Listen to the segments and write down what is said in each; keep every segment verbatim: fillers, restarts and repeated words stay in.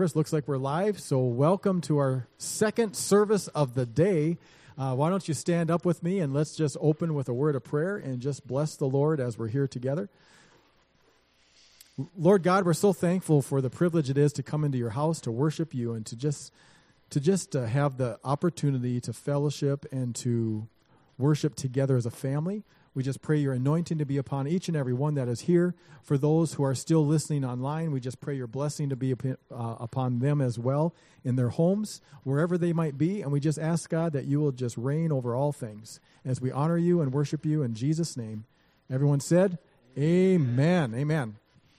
Chris, looks like we're live, so welcome to our second service of the day. Uh, why don't you stand up with me and let's just open with a word of prayer and just bless the Lord as we're here together. Lord God, we're so thankful for the privilege it is to come into your house, to worship you, and to just to just uh, have the opportunity to fellowship and to worship together as a family. We just pray your anointing to be upon each and every one that is here. For those who are still listening online, we just pray your blessing to be uh, upon them as well in their homes, wherever they might be. And we just ask, God, that you will just reign over all things as we honor you and worship you in Jesus' name. Everyone said, amen. Amen.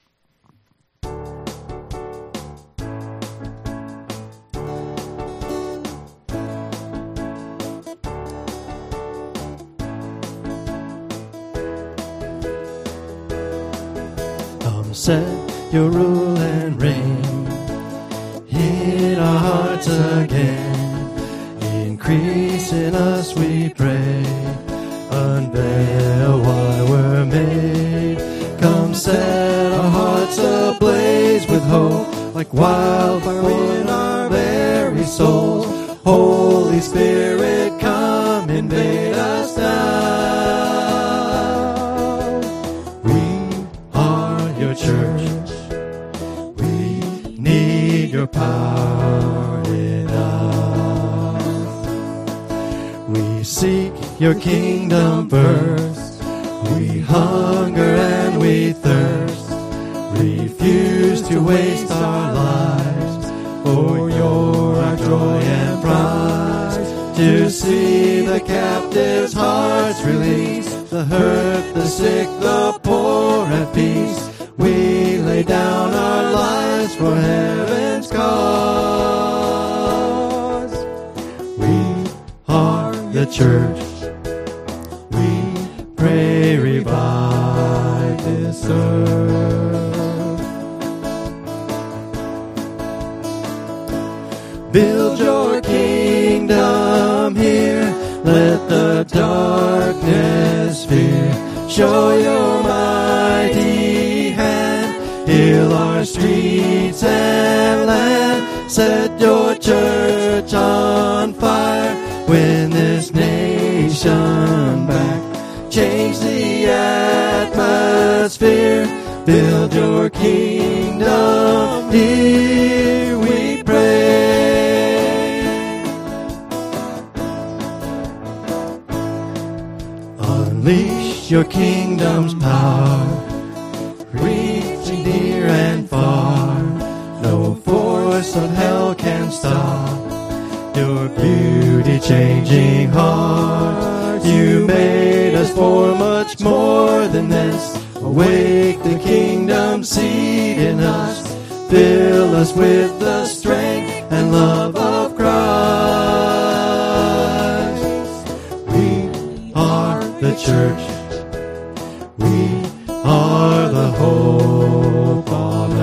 Set your rule and reign in our hearts again. Increase in us, we pray. Unveil why we're made. Come set our hearts ablaze with hope, like wildfire in our very souls. Holy Spirit, come invade us now. Church, we need your power in us. We seek your kingdom first. We hunger and we thirst. Refuse to waste our lives, for you're our joy and prize. To see the captives' hearts released, the hurt, the sick, the poor at peace. We lay down our lives for heaven's cause. We are the church. We pray, revive this earth. Build your kingdom here. Let the darkness fear. Show your mighty hand. Heal our streets and land. Set your church on fire. Win this nation back. Change the atmosphere. Build your kingdom here, we pray. Unleash your kingdom's power, reaching near and far. No force of hell can stop your beauty-changing heart. You made us for much more than this. Awake the kingdom seed in us. Fill us with the strength and love of Christ. We are the church. We are the hope on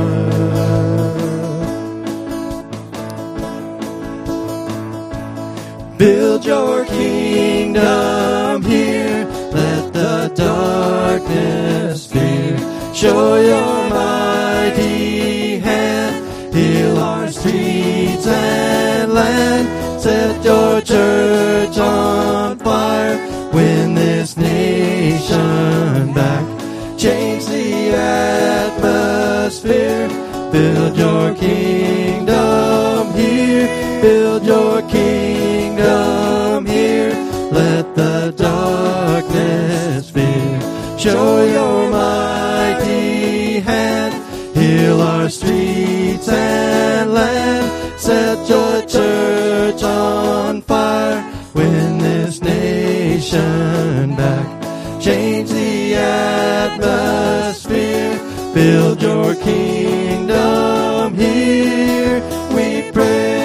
earth. Build your kingdom here. Let the darkness fear. Show your mighty hand. Heal our streets and land. Set your church on fire. Win this nation back. Change the atmosphere. Build your kingdom here. Build your kingdom here. Let the darkness fear. Show your mighty hand. Heal our streets and land. Set your church on fire. Win this nation back. Change the atmosphere. Build your kingdom here, we pray.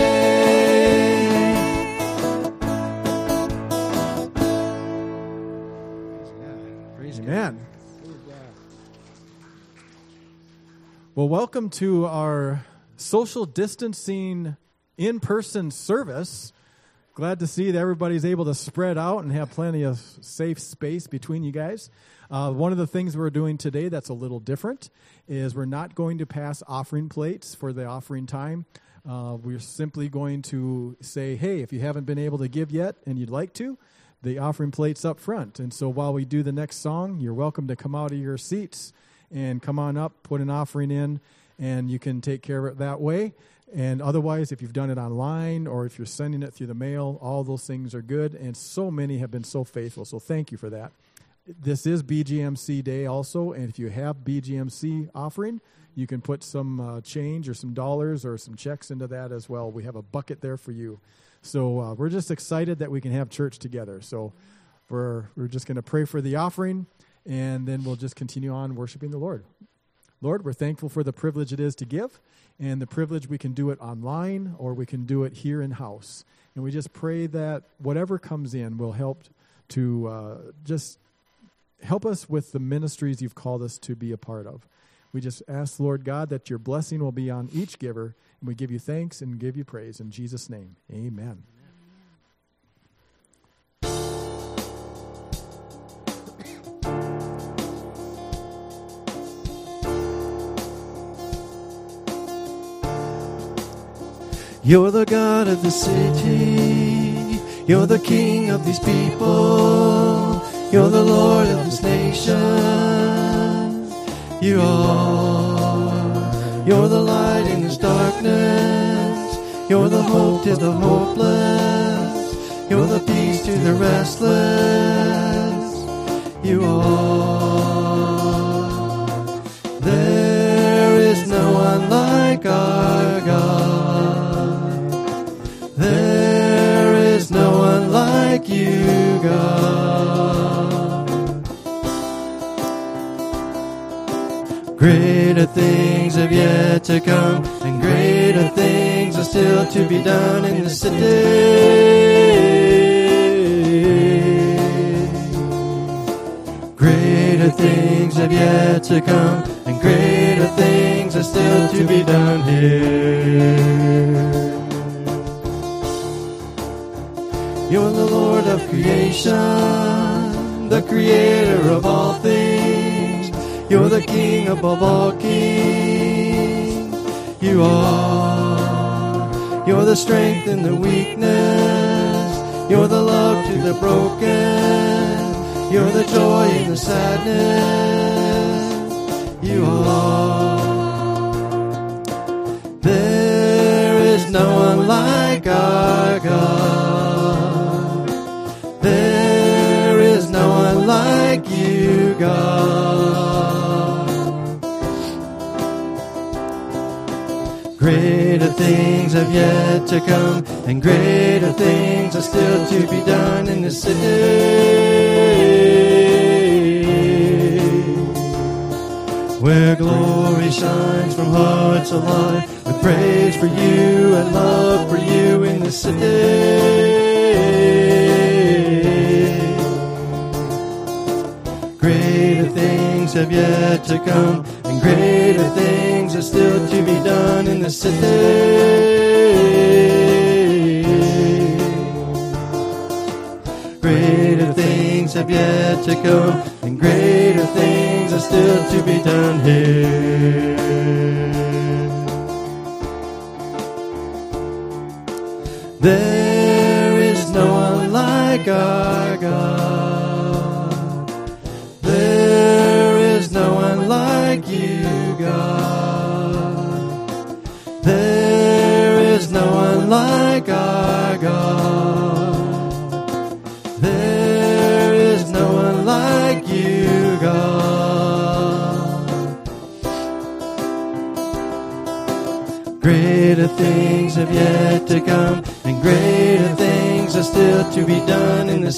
Amen. Well, welcome to our social distancing in-person service. Glad to see that everybody's able to spread out and have plenty of safe space between you guys. Uh, one of the things we're doing today that's a little different is we're not going to pass offering plates for the offering time. Uh, we're simply going to say, hey, if you haven't been able to give yet and you'd like to, the offering plate's up front. And so while we do the next song, you're welcome to come out of your seats and come on up, put an offering in, and you can take care of it that way. And otherwise, if you've done it online or if you're sending it through the mail, all those things are good. And so many have been so faithful. So thank you for that. This is B G M C Day also. And if you have B G M C offering, you can put some uh, change or some dollars or some checks into that as well. We have a bucket there for you. So uh, we're just excited that we can have church together. So we're, we're just going to pray for the offering, and then we'll just continue on worshiping the Lord. Lord, we're thankful for the privilege it is to give, and the privilege we can do it online or we can do it here in-house. And we just pray that whatever comes in will help to uh, just help us with the ministries you've called us to be a part of. We just ask, Lord God, that your blessing will be on each giver, and we give you thanks and give you praise. In Jesus' name, amen. You're the God of the city. You're the King of these people. You're the Lord of this nation. You are. You're the light in this darkness. You're the hope to the hopeless. You're the peace to the restless. You are. There is no one like our God. There is no one like you, God. Greater things have yet to come, and greater things are still to be done in the city. Greater things have yet to come, and greater things are still to be done here. You're the Lord of creation, the creator of all things. You're the King above all kings. You are. You're the strength in the weakness. You're the love to the broken. You're the joy in the sadness. You are. There is no one like our God. There is no one like you, God. Greater things have yet to come, and greater things are still to be done in the city, where glory shines from hearts alive, with praise for you and love for you in the city. Greater things have yet to come, and greater things are still to be done in the city. Greater things have yet to come, and greater things are still to be done here. There is no one like our God. There is no one like you, God. There is no one like our God. There is no one like you, God. Greater things have yet to come, and greater things are still to be done in the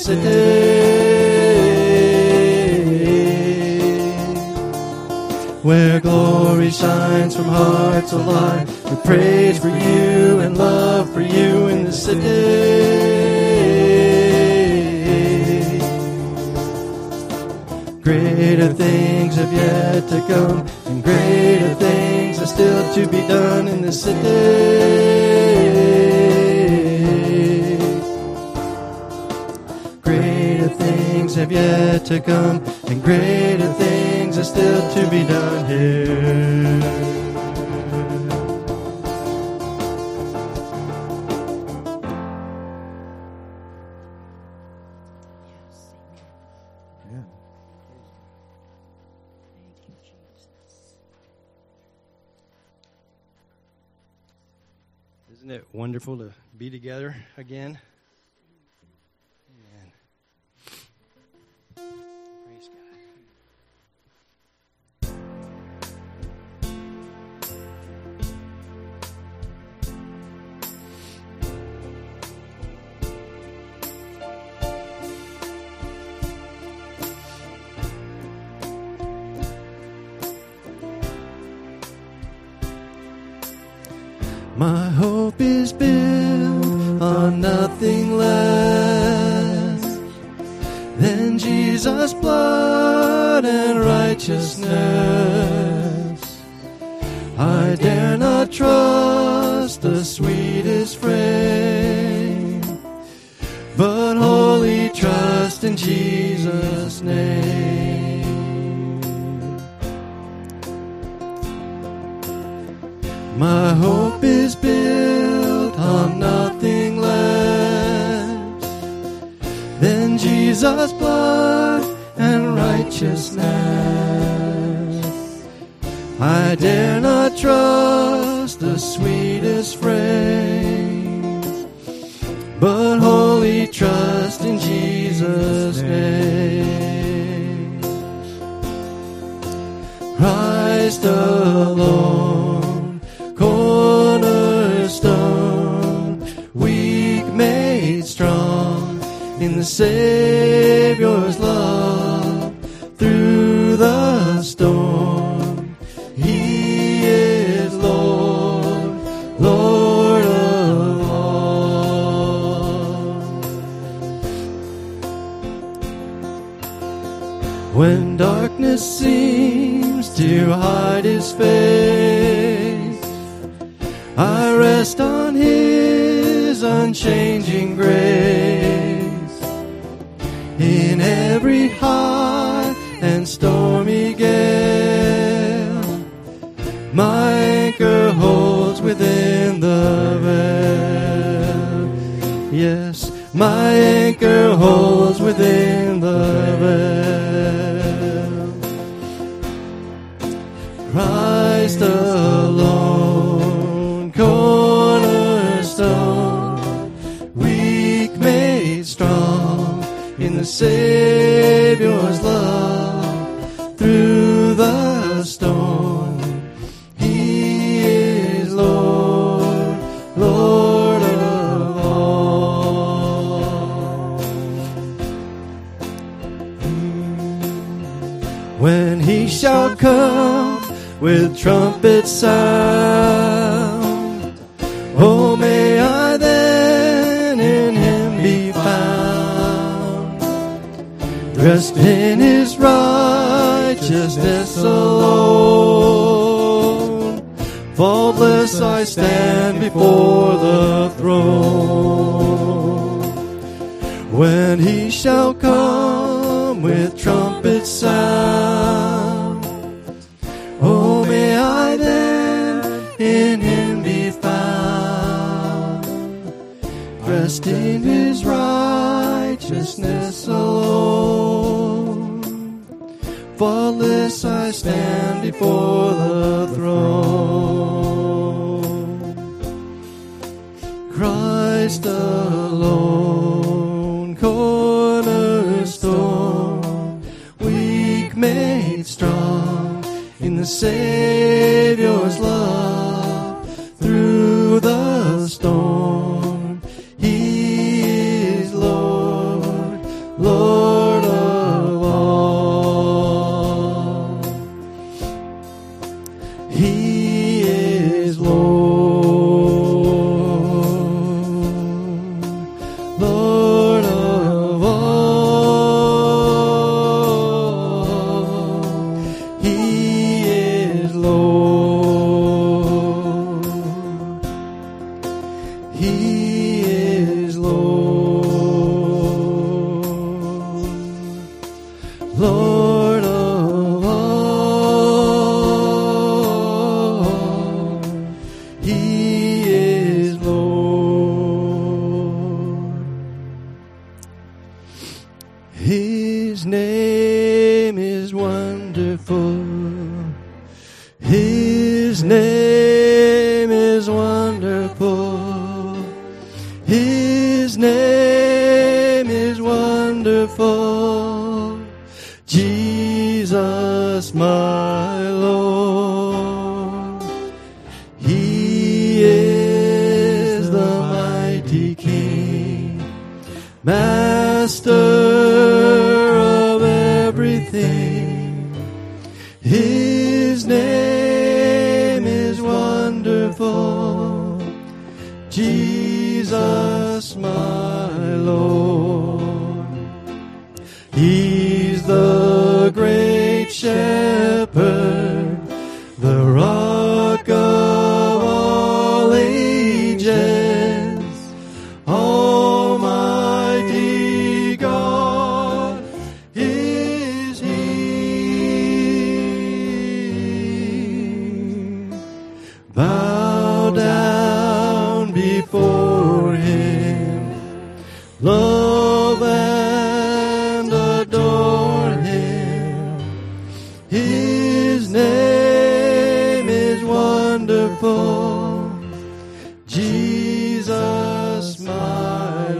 city, where glory shines from hearts alive, with praise for you and love for you in the city. Greater things have yet to come, and greater things are still to be done in the city, have yet to come, and greater things are still to be done here. Isn't it wonderful to be together again? Amen. Praise My hope is built on nothing less than Jesus' blood and righteousness. I dare not trust the sweetest frame, but wholly trust in Jesus' name. My hope is built on nothing less than Jesus' blood and righteousness. I dare not trust the sweetest frame, but wholly trust in Jesus' name. Christ alone, cornerstone, weak made strong in the Savior's love through the storm. He is Lord, Lord of all. When darkness seems to hide His face, I rest on His unchanging grace. In every high and stormy gale, my anchor holds within the veil. Yes, my anchor holds within the veil. Christ alone, cornerstone, weak made strong in the Savior's love through the storm. He is Lord, Lord of all. When He shall come with trumpet sound, oh, may I then in Him be found, dressed in His righteousness alone. Faultless I stand before the throne. When He shall come with trumpet sound, oh, may I then in Him be found, dressed in His righteousness alone. Faultless I stand before the throne. Christ alone, cornerstone, weak made strong in the Savior's love through the storm. He is Lord, Lord of all. He is Lord, Lord of all. He is Lord. He is Lord. wonderful. His name is wonderful. Jesus, my Lord. He is the mighty King, Master of everything. His name is wonderful. Jesus, my Lord. He's the great shepherd, the rock of all ages. Almighty God is He. Bow down before Him, love and adore Him. His name is wonderful. Jesus, my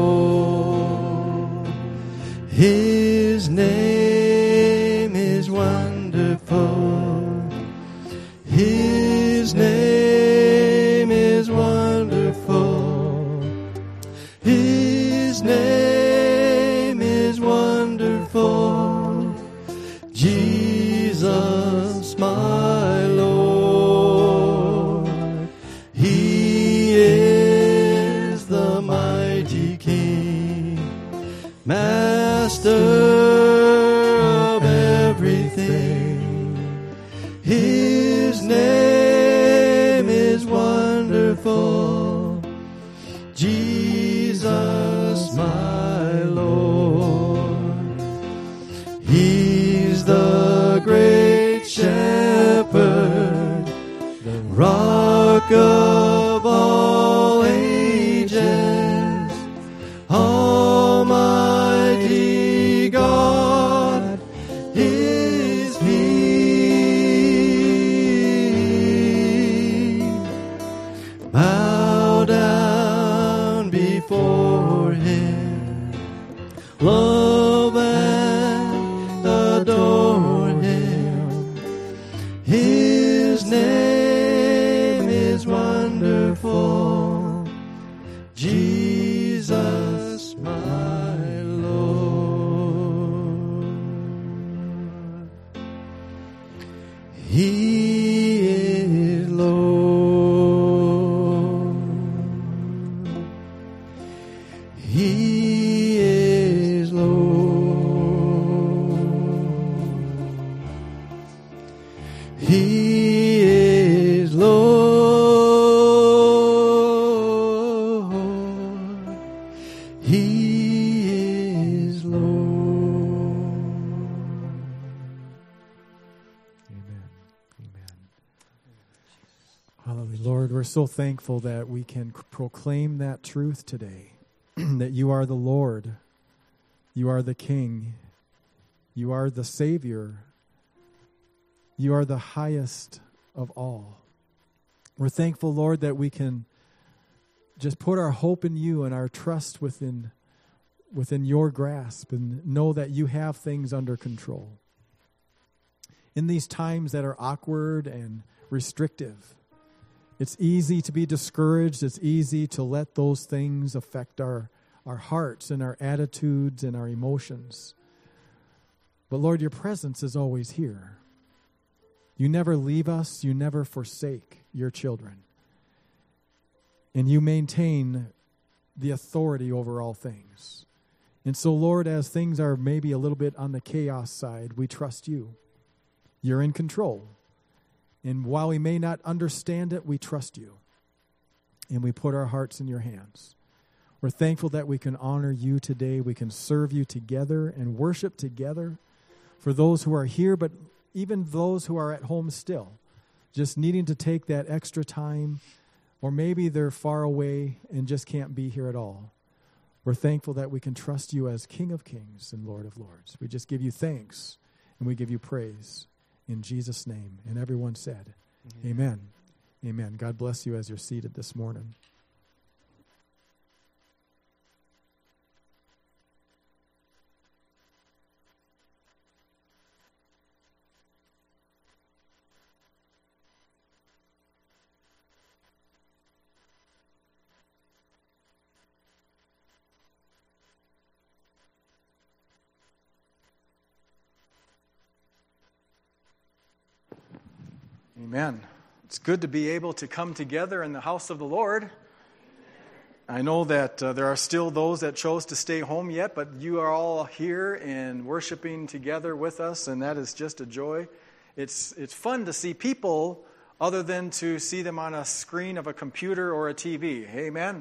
Lord. His name is wonderful. His name is wonderful. His name is wonderful. Jesus, my Lord. He is the mighty King, Master of everything. His name is wonderful. Jesus, my Lord. He's the great shepherd, the rock of all ages. Almighty God is He. Bow down before Him, love and adore Him. His name is wonderful. Jesus, my Lord. He is Lord. He is Lord. He is Lord. He is Lord. Amen. Amen. Hallelujah. Lord, we're so thankful that we can c- proclaim that truth today, that you are the Lord, you are the King, you are the Savior, you are the highest of all. We're thankful, Lord, that we can just put our hope in you and our trust within within your grasp and know that you have things under control. In these times that are awkward and restrictive, it's easy to be discouraged. It's easy to let those things affect our, our hearts and our attitudes and our emotions. But Lord, your presence is always here. You never leave us. You never forsake your children. And you maintain the authority over all things. And so, Lord, as things are maybe a little bit on the chaos side, we trust you. You're in control. And while we may not understand it, we trust you. And we put our hearts in your hands. We're thankful that we can honor you today. We can serve you together and worship together. For those who are here, but even those who are at home still, just needing to take that extra time, or maybe they're far away and just can't be here at all. We're thankful that we can trust you as King of Kings and Lord of Lords. We just give you thanks and we give you praise in Jesus' name. And everyone said, Amen. Amen. Amen. God bless you as you're seated this morning. Amen. It's good to be able to come together in the house of the Lord. I know that uh, there are still those that chose to stay home yet, but you are all here and worshiping together with us, and that is just a joy. It's it's fun to see people other than to see them on a screen of a computer or a T V. Amen.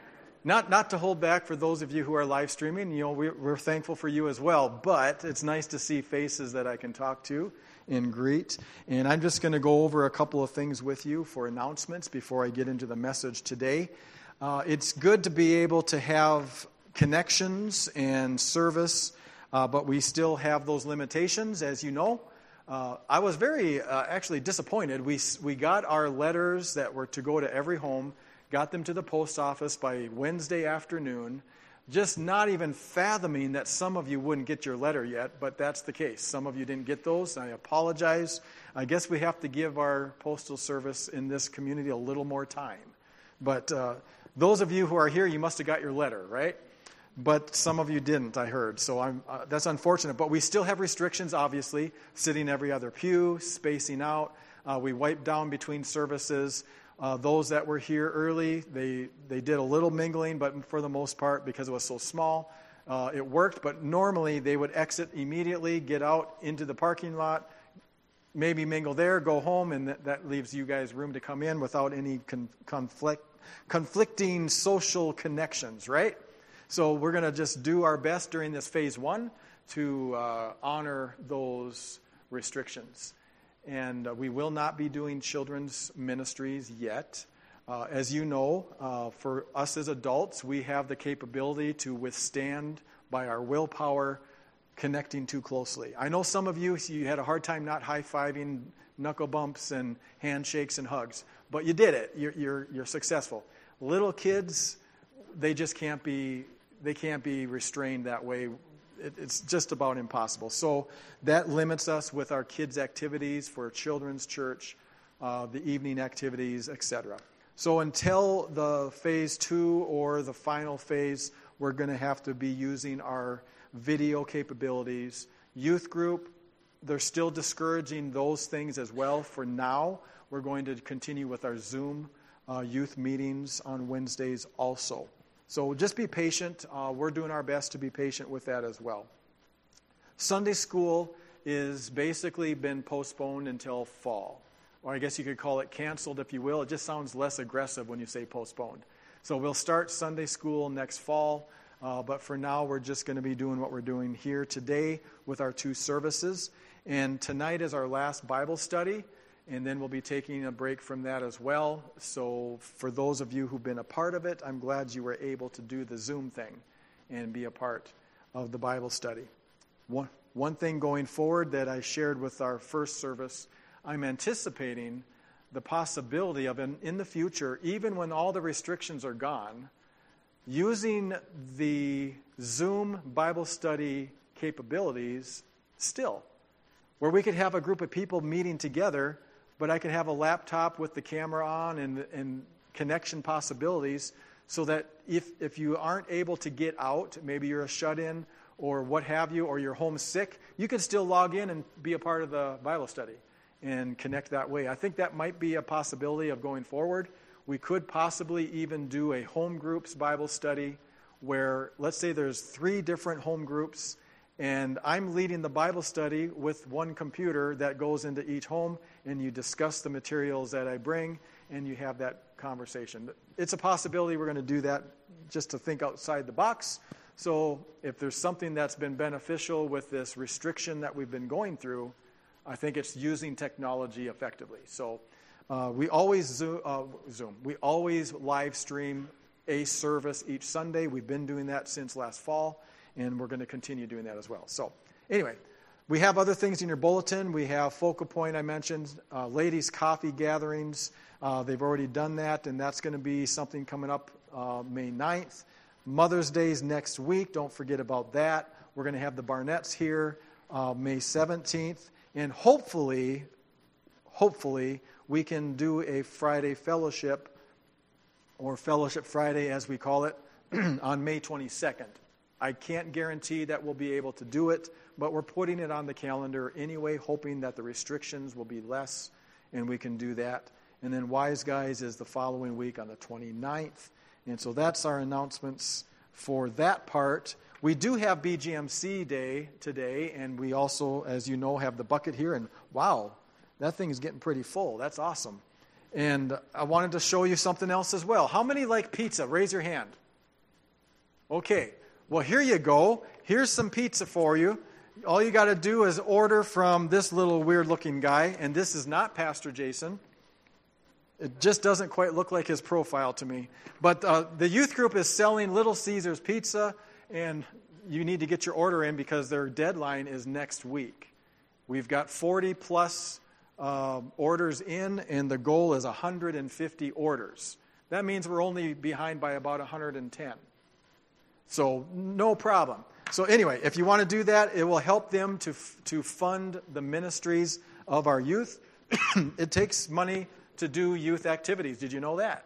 Not not to hold back for those of you who are live streaming. You know, we're, we're thankful for you as well, but it's nice to see faces that I can talk to and greet. And I'm just going to go over a couple of things with you for announcements before I get into the message today. Uh, it's good to be able to have connections and service, uh, but we still have those limitations, as you know. Uh, I was very uh, actually disappointed. We we got our letters that were to go to every home, got them to the post office by Wednesday afternoon, just not even fathoming that some of you wouldn't get your letter yet, but that's the case. Some of you didn't get those. I apologize. I guess we have to give our postal service in this community a little more time. But uh, those of you who are here, you must have got your letter, right? But some of you didn't, I heard. So I'm, uh, that's unfortunate. But we still have restrictions, obviously, sitting every other pew, spacing out. Uh, we wipe down between services. Uh, those that were here early, they, they did a little mingling, but for the most part, because it was so small, uh, it worked. But normally, they would exit immediately, get out into the parking lot, maybe mingle there, go home, and that, that leaves you guys room to come in without any con- conflict, conflicting social connections, right? So we're going to just do our best during this phase one to uh, honor those restrictions. And uh, we will not be doing children's ministries yet. Uh, as you know, uh, for us as adults, we have the capability to withstand by our willpower connecting too closely. I know some of you, you had a hard time not high-fiving, knuckle bumps and handshakes and hugs, but you did it. You're, you're, you're successful. Little kids, they just can't be, they can't be restrained that way. It's just about impossible. So that limits us with our kids' activities for children's church, uh, the evening activities, et cetera. So until the phase two or the final phase, we're going to have to be using our video capabilities. Youth group, they're still discouraging those things as well. For now, we're going to continue with our Zoom uh, youth meetings on Wednesdays also. So just be patient. Uh, we're doing our best to be patient with that as well. Sunday school is basically been postponed until fall. Or I guess you could call it canceled, if you will. It just sounds less aggressive when you say postponed. So we'll start Sunday school next fall. Uh, but for now, we're just going to be doing what we're doing here today with our two services. And tonight is our last Bible study. And then we'll be taking a break from that as well. So for those of you who've been a part of it, I'm glad you were able to do the Zoom thing and be a part of the Bible study. One, one thing going forward that I shared with our first service, I'm anticipating the possibility of in, in the future, even when all the restrictions are gone, using the Zoom Bible study capabilities still, where we could have a group of people meeting together, but I could have a laptop with the camera on and, and connection possibilities so that if, if you aren't able to get out, maybe you're a shut-in or what have you, or you're homesick, you can still log in and be a part of the Bible study and connect that way. I think that might be a possibility of going forward. We could possibly even do a home groups Bible study where, let's say there's three different home groups, and I'm leading the Bible study with one computer that goes into each home, and you discuss the materials that I bring, and you have that conversation. It's a possibility we're going to do that just to think outside the box. So if there's something that's been beneficial with this restriction that we've been going through, I think it's using technology effectively. So uh, we always Zoom, uh, Zoom, we always live stream a service each Sunday. We've been doing that since last fall, and we're going to continue doing that as well. So anyway, We have other things in your bulletin. We have Focal Point, I mentioned, uh, ladies' coffee gatherings. Uh, they've already done that, and that's going to be something coming up uh, May ninth. Mother's Day is next week. Don't forget about that. We're going to have the Barnetts here uh, May seventeenth. And hopefully, hopefully, we can do a Friday fellowship, or Fellowship Friday as we call it, on May twenty-second. I can't guarantee that we'll be able to do it, but we're putting it on the calendar anyway, hoping that the restrictions will be less and we can do that. And then Wise Guys is the following week on the twenty-ninth. And so that's our announcements for that part. We do have B G M C Day today, and we also, as you know, have the bucket here. And wow, that thing is getting pretty full. That's awesome. And I wanted to show you something else as well. How many like pizza? Raise your hand. Okay. Well, here you go. Here's some pizza for you. All you got to do is order from this little weird-looking guy, and this is not Pastor Jason. It just doesn't quite look like his profile to me. But uh, the youth group is selling Little Caesars pizza, and you need to get your order in because their deadline is next week. We've got forty plus uh, orders in, and the goal is one hundred fifty orders. That means we're only behind by about one hundred ten. So no problem. So anyway, if you want to do that, it will help them to to fund the ministries of our youth. It takes money to do youth activities. Did you know that?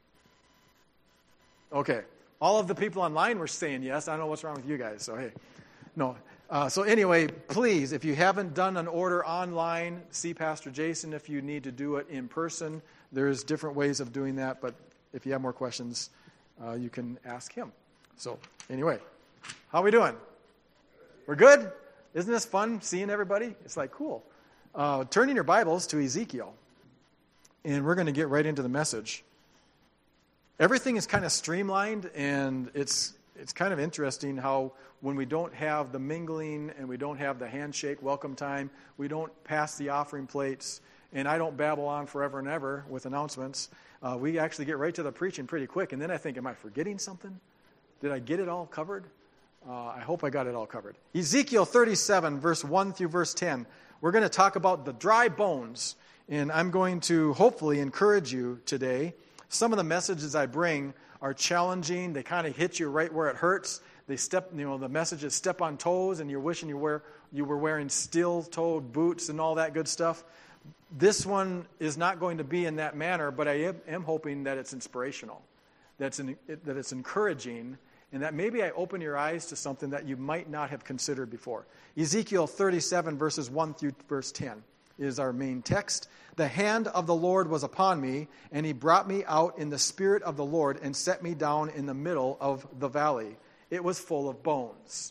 Okay. All of the people online were saying yes. I don't know what's wrong with you guys. So hey, no. Uh, so anyway, please, if you haven't done an order online, see Pastor Jason. If you need to do it in person, there's different ways of doing that. But if you have more questions, uh, you can ask him. So anyway, how are we doing? We're good? Isn't this fun seeing everybody? It's like cool. Uh, turn in your Bibles to Ezekiel. And we're going to get right into the message. Everything is kind of streamlined, and it's it's kind of interesting how when we don't have the mingling and we don't have the handshake welcome time, we don't pass the offering plates, and I don't babble on forever and ever with announcements. Uh, we actually get right to the preaching pretty quick, and then I think, am I forgetting something? Did I get it all covered? Uh, I hope I got it all covered. Ezekiel thirty-seven, verse one through verse ten. We're going to talk about the dry bones. And I'm going to hopefully encourage you today. Some of the messages I bring are challenging. They kind of hit you right where it hurts. They step, you know, the messages step on toes, and you're wishing you were you were wearing steel-toed boots and all that good stuff. This one is not going to be in that manner, but I am, am hoping that it's inspirational, that's an, it, that it's encouraging, and that maybe I open your eyes to something that you might not have considered before. Ezekiel thirty-seven, verses one through verse ten. Is our main text. The hand of the Lord was upon me, and he brought me out in the spirit of the Lord and set me down in the middle of the valley. It was full of bones.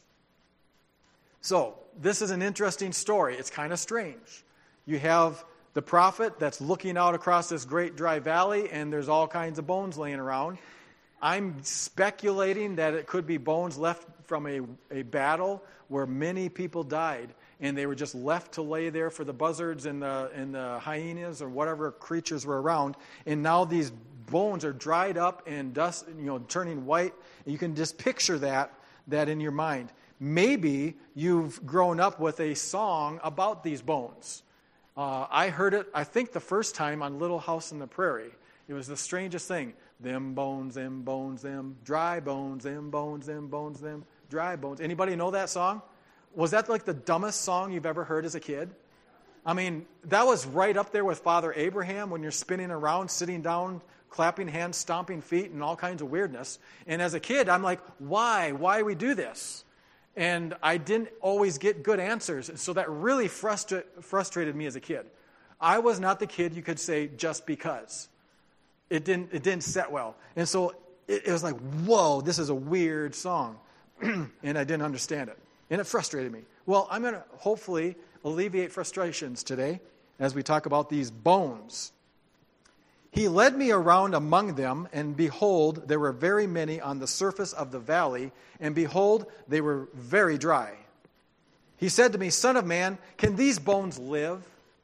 So, this is an interesting story. It's kind of strange. You have the prophet that's looking out across this great dry valley, and there's all kinds of bones laying around. I'm speculating that it could be bones left from a, a battle where many people died, and they were just left to lay there for the buzzards and the and the hyenas or whatever creatures were around. And now these bones are dried up and dust, you know, turning white. And you can just picture that that in your mind. Maybe you've grown up with a song about these bones. Uh, I heard it, I think, the first time on Little House on the Prairie. It was the strangest thing. Them bones, them bones, them dry bones, them bones, them bones, them dry bones. Anybody know that song? Was that like the dumbest song you've ever heard as a kid? I mean, that was right up there with Father Abraham when you're spinning around, sitting down, clapping hands, stomping feet, and all kinds of weirdness. And as a kid, I'm like, why? Why we do this? And I didn't always get good answers. So that really frustra- frustrated me as a kid. I was not the kid you could say just because. It didn't, it didn't set well. And so it, it was like, whoa, this is a weird song. And I didn't understand it. And it frustrated me. Well, I'm going to hopefully alleviate frustrations today as we talk about these bones. He led me around among them, and behold, there were very many on the surface of the valley, and behold, they were very dry. He said to me, Son of man, can these bones live?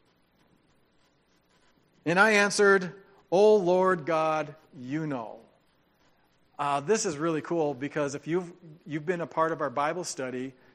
And I answered, O Lord God, you know. Uh, this is really cool because if you've you've been a part of our Bible study,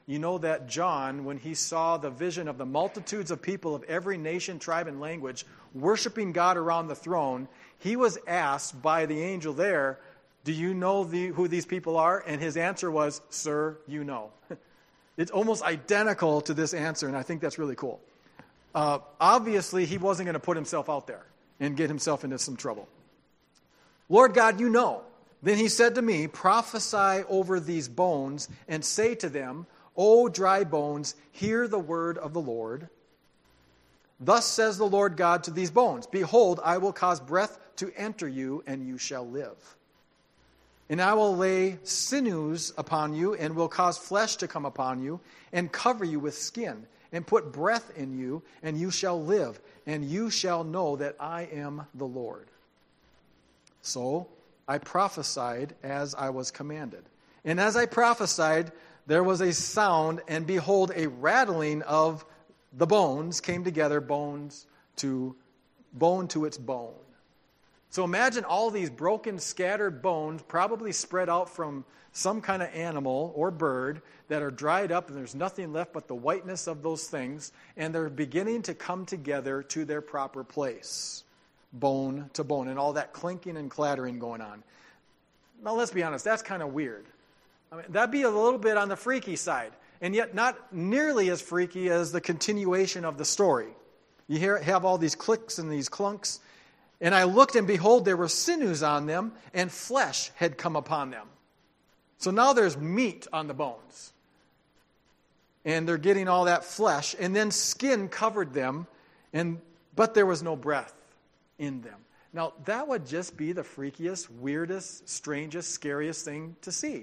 you know that John, when he saw the vision of the multitudes of people of every nation, tribe, and language worshiping God around the throne, he was asked by the angel there, do you know the, who these people are? And his answer was, sir, you know. It's almost identical to this answer, and I think that's really cool. Uh, obviously, he wasn't going to put himself out there and get himself into some trouble. Lord God, you know. Then he said to me, prophesy over these bones and say to them, O dry bones, hear the word of the Lord. Thus says the Lord God to these bones, behold, I will cause breath to enter you, and you shall live. And I will lay sinews upon you, and will cause flesh to come upon you, and cover you with skin, and put breath in you, and you shall live, and you shall know that I am the Lord. So I prophesied as I was commanded. And as I prophesied, there was a sound, and behold, a rattling of the bones came together, bones to bone to its bone. So imagine all these broken, scattered bones, probably spread out from some kind of animal or bird, that are dried up, and there's nothing left but the whiteness of those things, and they're beginning to come together to their proper place, bone to bone, and all that clinking and clattering going on. Now, let's be honest, that's kind of weird. I mean, that'd be a little bit on the freaky side, and yet not nearly as freaky as the continuation of the story. You hear, have all these clicks and these clunks, and I looked, and behold, there were sinews on them, and flesh had come upon them. So now there's meat on the bones. And they're getting all that flesh, and then skin covered them, and but there was no breath in them. Now, that would just be the freakiest, weirdest, strangest, scariest thing to see.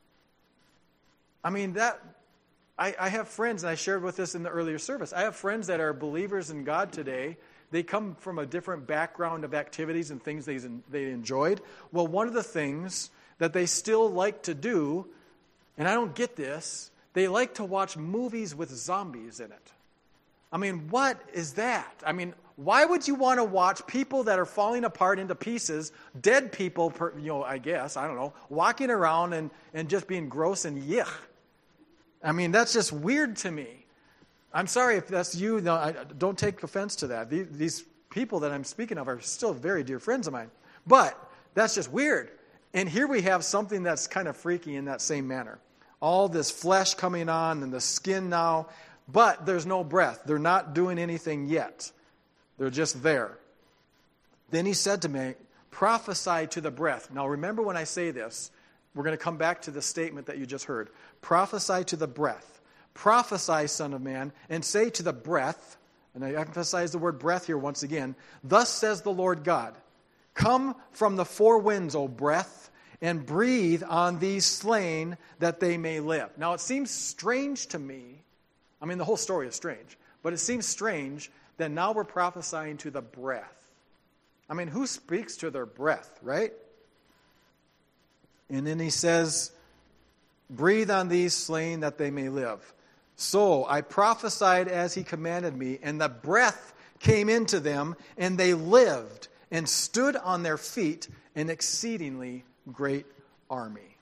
I mean, that I, I have friends, and I shared with this in the earlier service, I have friends that are believers in God today. They come from a different background of activities and things they, they enjoyed. Well, one of the things that they still like to do, and I don't get this, they like to watch movies with zombies in it. I mean, what is that? I mean, why would you want to watch people that are falling apart into pieces, dead people, per, you know, I guess, I don't know, walking around and, and just being gross and yuck? I mean, that's just weird to me. I'm sorry if that's you. No, I, don't take offense to that. These, these people that I'm speaking of are still very dear friends of mine. But that's just weird. And here we have something that's kind of freaky in that same manner. All this flesh coming on and the skin now, but there's no breath. They're not doing anything yet. They're just there. Then he said to me, prophesy to the breath. Now remember when I say this, we're going to come back to the statement that you just heard. Prophesy to the breath. Prophesy, Son of Man, and say to the breath, and I emphasize the word breath here once again, thus says the Lord God, come from the four winds, O breath, and breathe on these slain that they may live. Now it seems strange to me, I mean the whole story is strange, but it seems strange that now we're prophesying to the breath. I mean, who speaks to their breath, right? And then he says, breathe on these slain that they may live. So I prophesied as he commanded me, and the breath came into them, and they lived and stood on their feet, an exceedingly great army.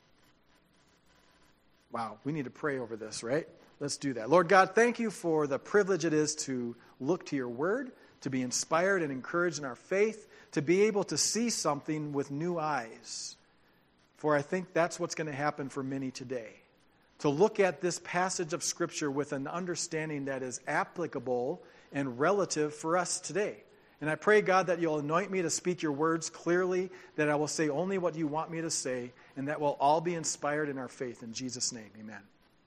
Wow, we need to pray over this, right? Let's do that. Lord God, thank you for the privilege it is to look to your word, to be inspired and encouraged in our faith, to be able to see something with new eyes. For I think that's what's going to happen for many today. To look at this passage of Scripture with an understanding that is applicable and relative for us today. And I pray, God, that you'll anoint me to speak your words clearly, that I will say only what you want me to say, and that we'll all be inspired in our faith. In Jesus' name, amen.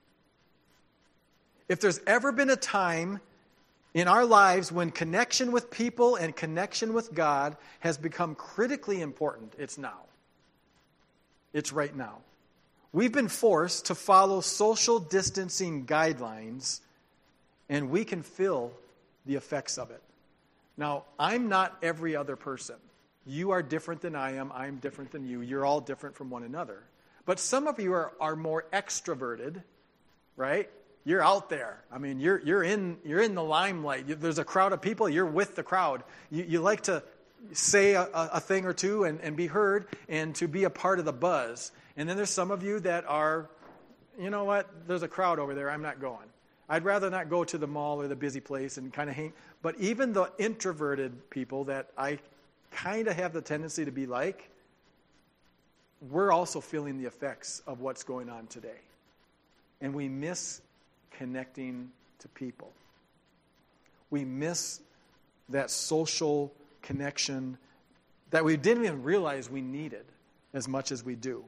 If there's ever been a time in our lives when connection with people and connection with God has become critically important, it's now. It's right now. We've been forced to follow social distancing guidelines, and we can feel the effects of it. Now, I'm not every other person. You are different than I am. I'm different than you. You're all different from one another. But some of you are, are more extroverted, right? You're out there. I mean, you're you're in you're in the limelight. You, there's a crowd of people. You're with the crowd. You, you like to say a, a thing or two and, and be heard and to be a part of the buzz. And then there's some of you that are, you know what, there's a crowd over there, I'm not going. I'd rather not go to the mall or the busy place and kind of hang. But even the introverted people that I kind of have the tendency to be like, we're also feeling the effects of what's going on today. And we miss connecting to people. We miss that social connection that we didn't even realize we needed as much as we do.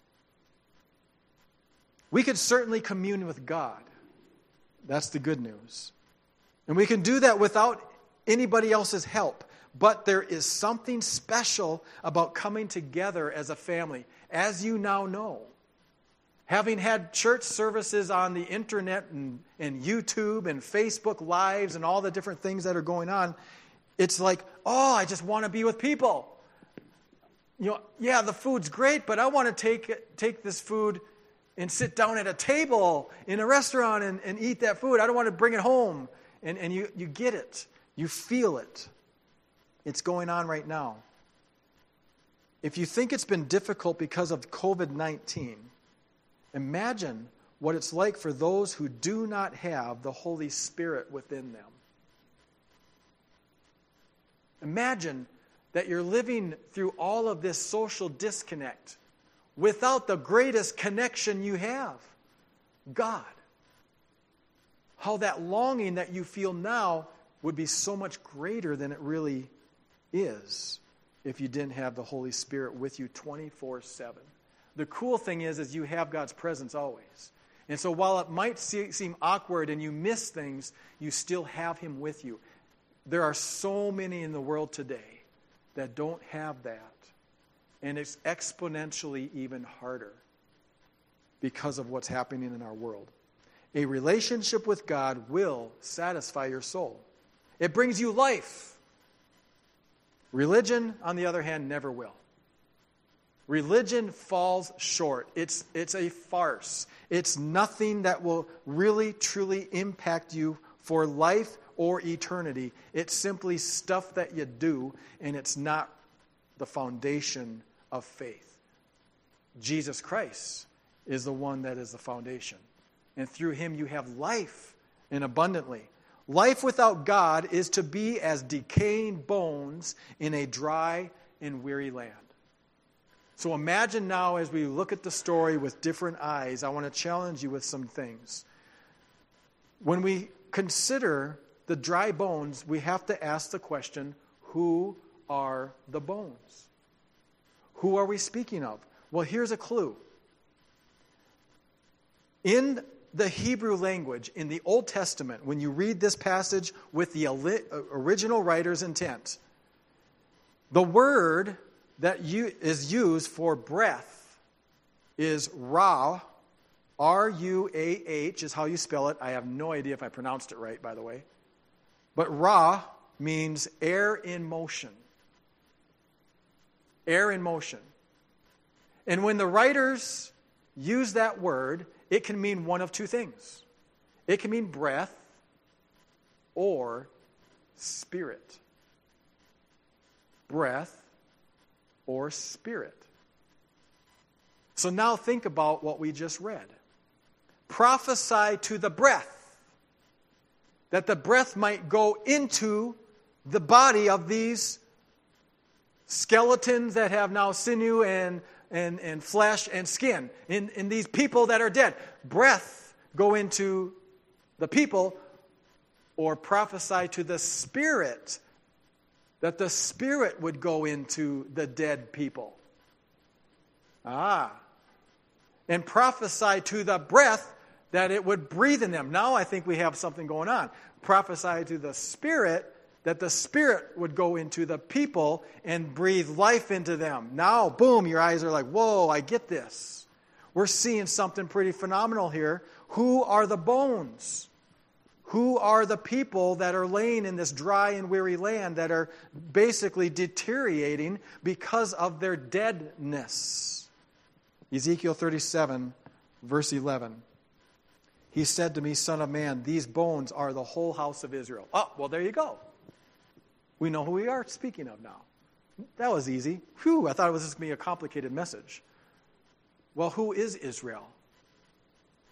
We could certainly commune with God. That's the good news. And we can do that without anybody else's help. But there is something special about coming together as a family, as you now know. Having had church services on the internet and, and YouTube and Facebook Lives and all the different things that are going on, it's like, oh, I just want to be with people. You know, yeah, the food's great, but I want to take take this food and sit down at a table in a restaurant and, and eat that food. I don't want to bring it home. And, and you, you get it. You feel it. It's going on right now. If you think it's been difficult because of covid nineteen, imagine what it's like for those who do not have the Holy Spirit within them. Imagine that you're living through all of this social disconnect without the greatest connection you have, God. How that longing that you feel now would be so much greater than it really is if you didn't have the Holy Spirit with you twenty-four seven. The cool thing is, is you have God's presence always. And so while it might seem awkward and you miss things, you still have Him with you. There are so many in the world today that don't have that. And it's exponentially even harder because of what's happening in our world. A relationship with God will satisfy your soul. It brings you life. Religion, on the other hand, never will. Religion falls short. It's, it's a farce. It's nothing that will really, truly impact you for life or eternity. It's simply stuff that you do, and it's not the foundation of faith. Jesus Christ is the one that is the foundation. And through Him you have life, and abundantly. Life without God is to be as decaying bones in a dry and weary land. So imagine now, as we look at the story with different eyes, I want to challenge you with some things. When we consider the dry bones, we have to ask the question, who are the bones? Who are we speaking of? Well, here's a clue. In the Hebrew language, in the Old Testament, when you read this passage with the original writer's intent, the word that you, is used for breath is ra, R U A H is how you spell it. I have no idea if I pronounced it right, by the way. But ra means air in motion. Air in motion. And when the writers use that word, it can mean one of two things. It can mean breath or spirit. Breath or spirit. So now think about what we just read. Prophesy to the breath, that the breath might go into the body of these skeletons that have now sinew and, and, and flesh and skin, in, in these people that are dead. Breath go into the people, or prophesy to the spirit, that the spirit would go into the dead people. Ah. And prophesy to the breath that it would breathe in them. Now I think we have something going on. Prophesy to the spirit that the spirit would go into the people and breathe life into them. Now, boom, your eyes are like, whoa, I get this. We're seeing something pretty phenomenal here. Who are the bones? Who are the people that are laying in this dry and weary land that are basically deteriorating because of their deadness? Ezekiel thirty-seven, verse eleven. He said to me, Son of man, these bones are the whole house of Israel. Oh, well, there you go. We know who we are speaking of now. That was easy. Whew, I thought it was just going to be a complicated message. Well, who is Israel?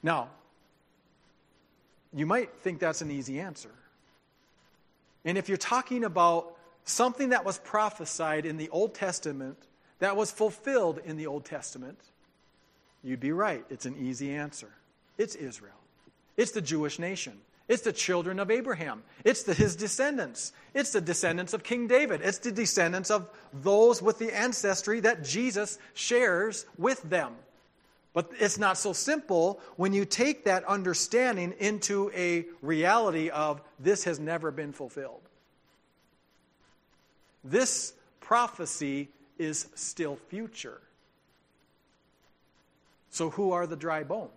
Now, you might think that's an easy answer. And if you're talking about something that was prophesied in the Old Testament, that was fulfilled in the Old Testament, you'd be right. It's an easy answer. It's Israel. It's the Jewish nation. It's the children of Abraham. It's the, his descendants. It's the descendants of King David. It's the descendants of those with the ancestry that Jesus shares with them. But it's not so simple when you take that understanding into a reality of this has never been fulfilled. This prophecy is still future. So who are the dry bones?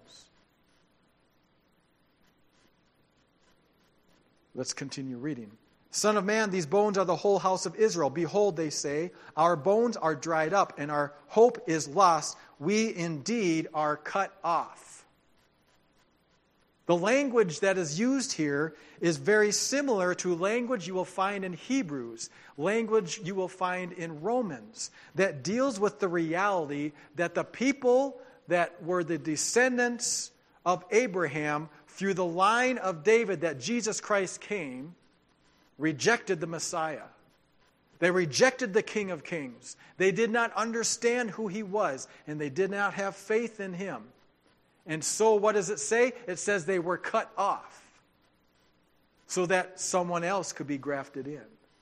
Let's continue reading. Son of man, these bones are the whole house of Israel. Behold, they say, our bones are dried up, and our hope is lost. We indeed are cut off. The language that is used here is very similar to language you will find in Hebrews, language you will find in Romans, that deals with the reality that the people that were the descendants of Abraham through the line of David that Jesus Christ came, rejected the Messiah. They rejected the King of Kings. They did not understand who he was, and they did not have faith in him. And so what does it say? It says they were cut off so that someone else could be grafted in.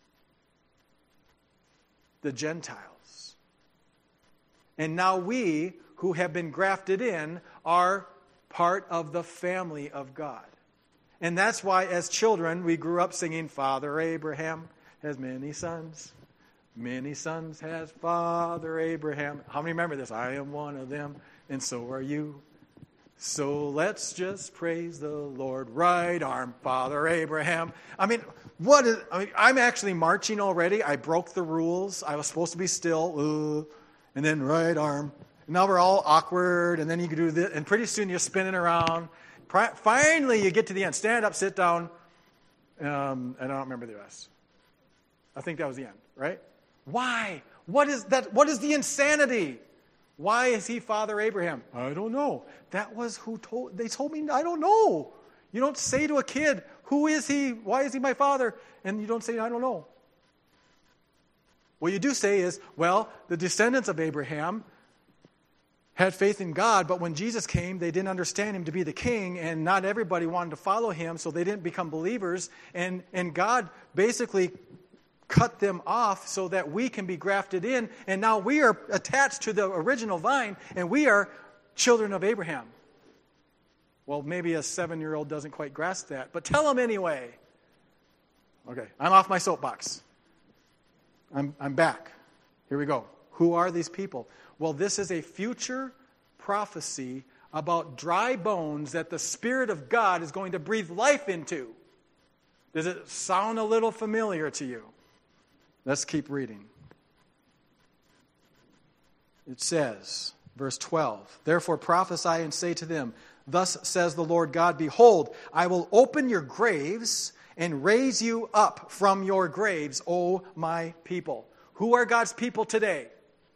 The Gentiles. And now we, who have been grafted in, are part of the family of God. And that's why as children we grew up singing, Father Abraham has many sons. Many sons has Father Abraham. How many remember this? I am one of them, and so are you. So let's just praise the Lord. Right arm, Father Abraham. I mean, what is, I mean, I'm actually marching already. I broke the rules. I was supposed to be still. Uh, and then right arm. Now we're all awkward, and then you can do this, and pretty soon you're spinning around. Finally, you get to the end. Stand up, sit down. Um, and I don't remember the rest. I think that was the end, right? Why? What is that? What is the insanity? Why is he Father Abraham? I don't know. That was who told. They told me. I don't know. You don't say to a kid, "Who is he? Why is he my father?" And you don't say, "I don't know." What you do say is, "Well, the descendants of Abraham had faith in God, but when Jesus came, they didn't understand him to be the king, and not everybody wanted to follow him, so they didn't become believers. And, and God basically cut them off so that we can be grafted in, and now we are attached to the original vine, and we are children of Abraham." Well, maybe a seven-year-old doesn't quite grasp that, but tell them anyway. Okay, I'm off my soapbox. I'm, I'm back. Here we go. Who are these people? Well, this is a future prophecy about dry bones that the Spirit of God is going to breathe life into. Does it sound a little familiar to you? Let's keep reading. It says, verse twelve, "Therefore prophesy and say to them, Thus says the Lord God, Behold, I will open your graves and raise you up from your graves, O my people." Who are God's people today?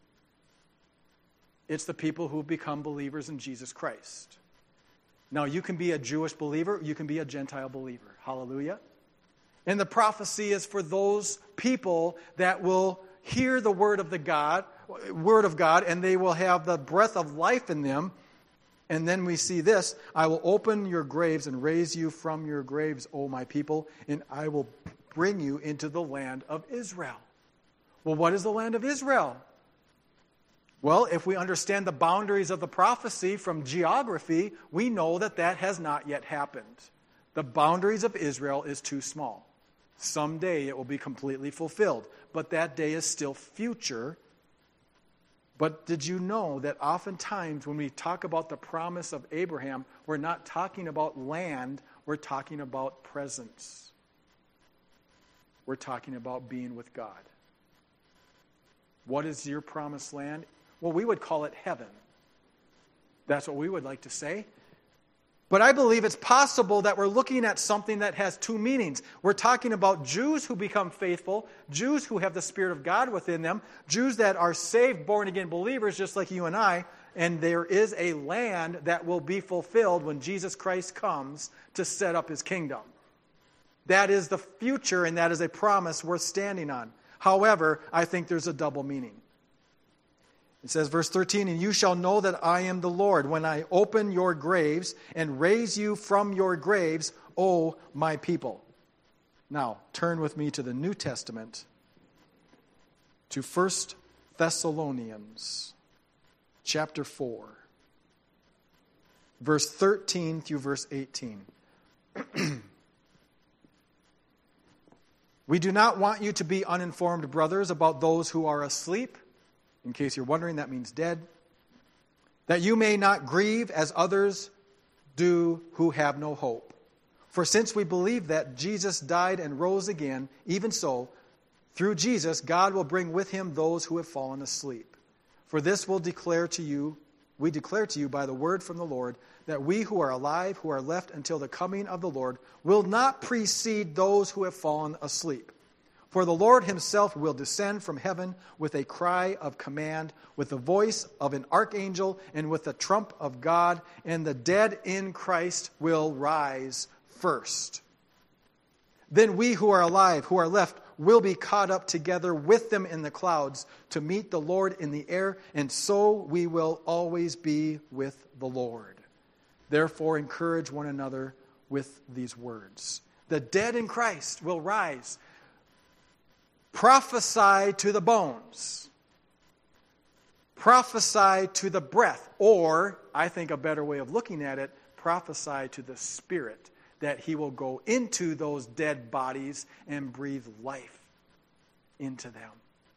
It's the people who become believers in Jesus Christ. Now, you can be a Jewish believer, you can be a Gentile believer. Hallelujah. And the prophecy is for those people that will hear the word of the God, word of God, and they will have the breath of life in them. And then we see this, "I will open your graves and raise you from your graves, O my people, and I will bring you into the land of Israel." Well, what is the land of Israel? Well, if we understand the boundaries of the prophecy from geography, we know that that has not yet happened. The boundaries of Israel is too small. Someday it will be completely fulfilled, but that day is still future. But did you know that oftentimes when we talk about the promise of Abraham, we're not talking about land, we're talking about presence. We're talking about being with God. What is your promised land? Well, we would call it heaven. That's what we would like to say. But I believe it's possible that we're looking at something that has two meanings. We're talking about Jews who become faithful, Jews who have the Spirit of God within them, Jews that are saved, born-again believers just like you and I, and there is a land that will be fulfilled when Jesus Christ comes to set up his kingdom. That is the future, and that is a promise worth standing on. However, I think there's a double meaning. It says, verse thirteen, and you shall know that I am the Lord when I open your graves and raise you from your graves, O my people. Now, turn with me to the New Testament, to First Thessalonians chapter four, verse thirteen through verse eighteen. We do not want you to be uninformed, brothers, about those who are asleep. In case you're wondering, that means dead. That you may not grieve as others do who have no hope. For since we believe that Jesus died and rose again, even so, through Jesus, God will bring with him those who have fallen asleep. For this will declare to you, we declare to you by the word from the Lord, that we who are alive, who are left until the coming of the Lord, will not precede those who have fallen asleep. For the Lord himself will descend from heaven with a cry of command, with the voice of an archangel, and with the trump of God, and the dead in Christ will rise first. Then we who are alive, who are left, will be caught up together with them in the clouds to meet the Lord in the air, and so we will always be with the Lord. Therefore, encourage one another with these words. The dead in Christ will rise. Prophesy to the bones. Prophesy to the breath. Or, I think a better way of looking at it, prophesy to the Spirit, that he will go into those dead bodies and breathe life into them.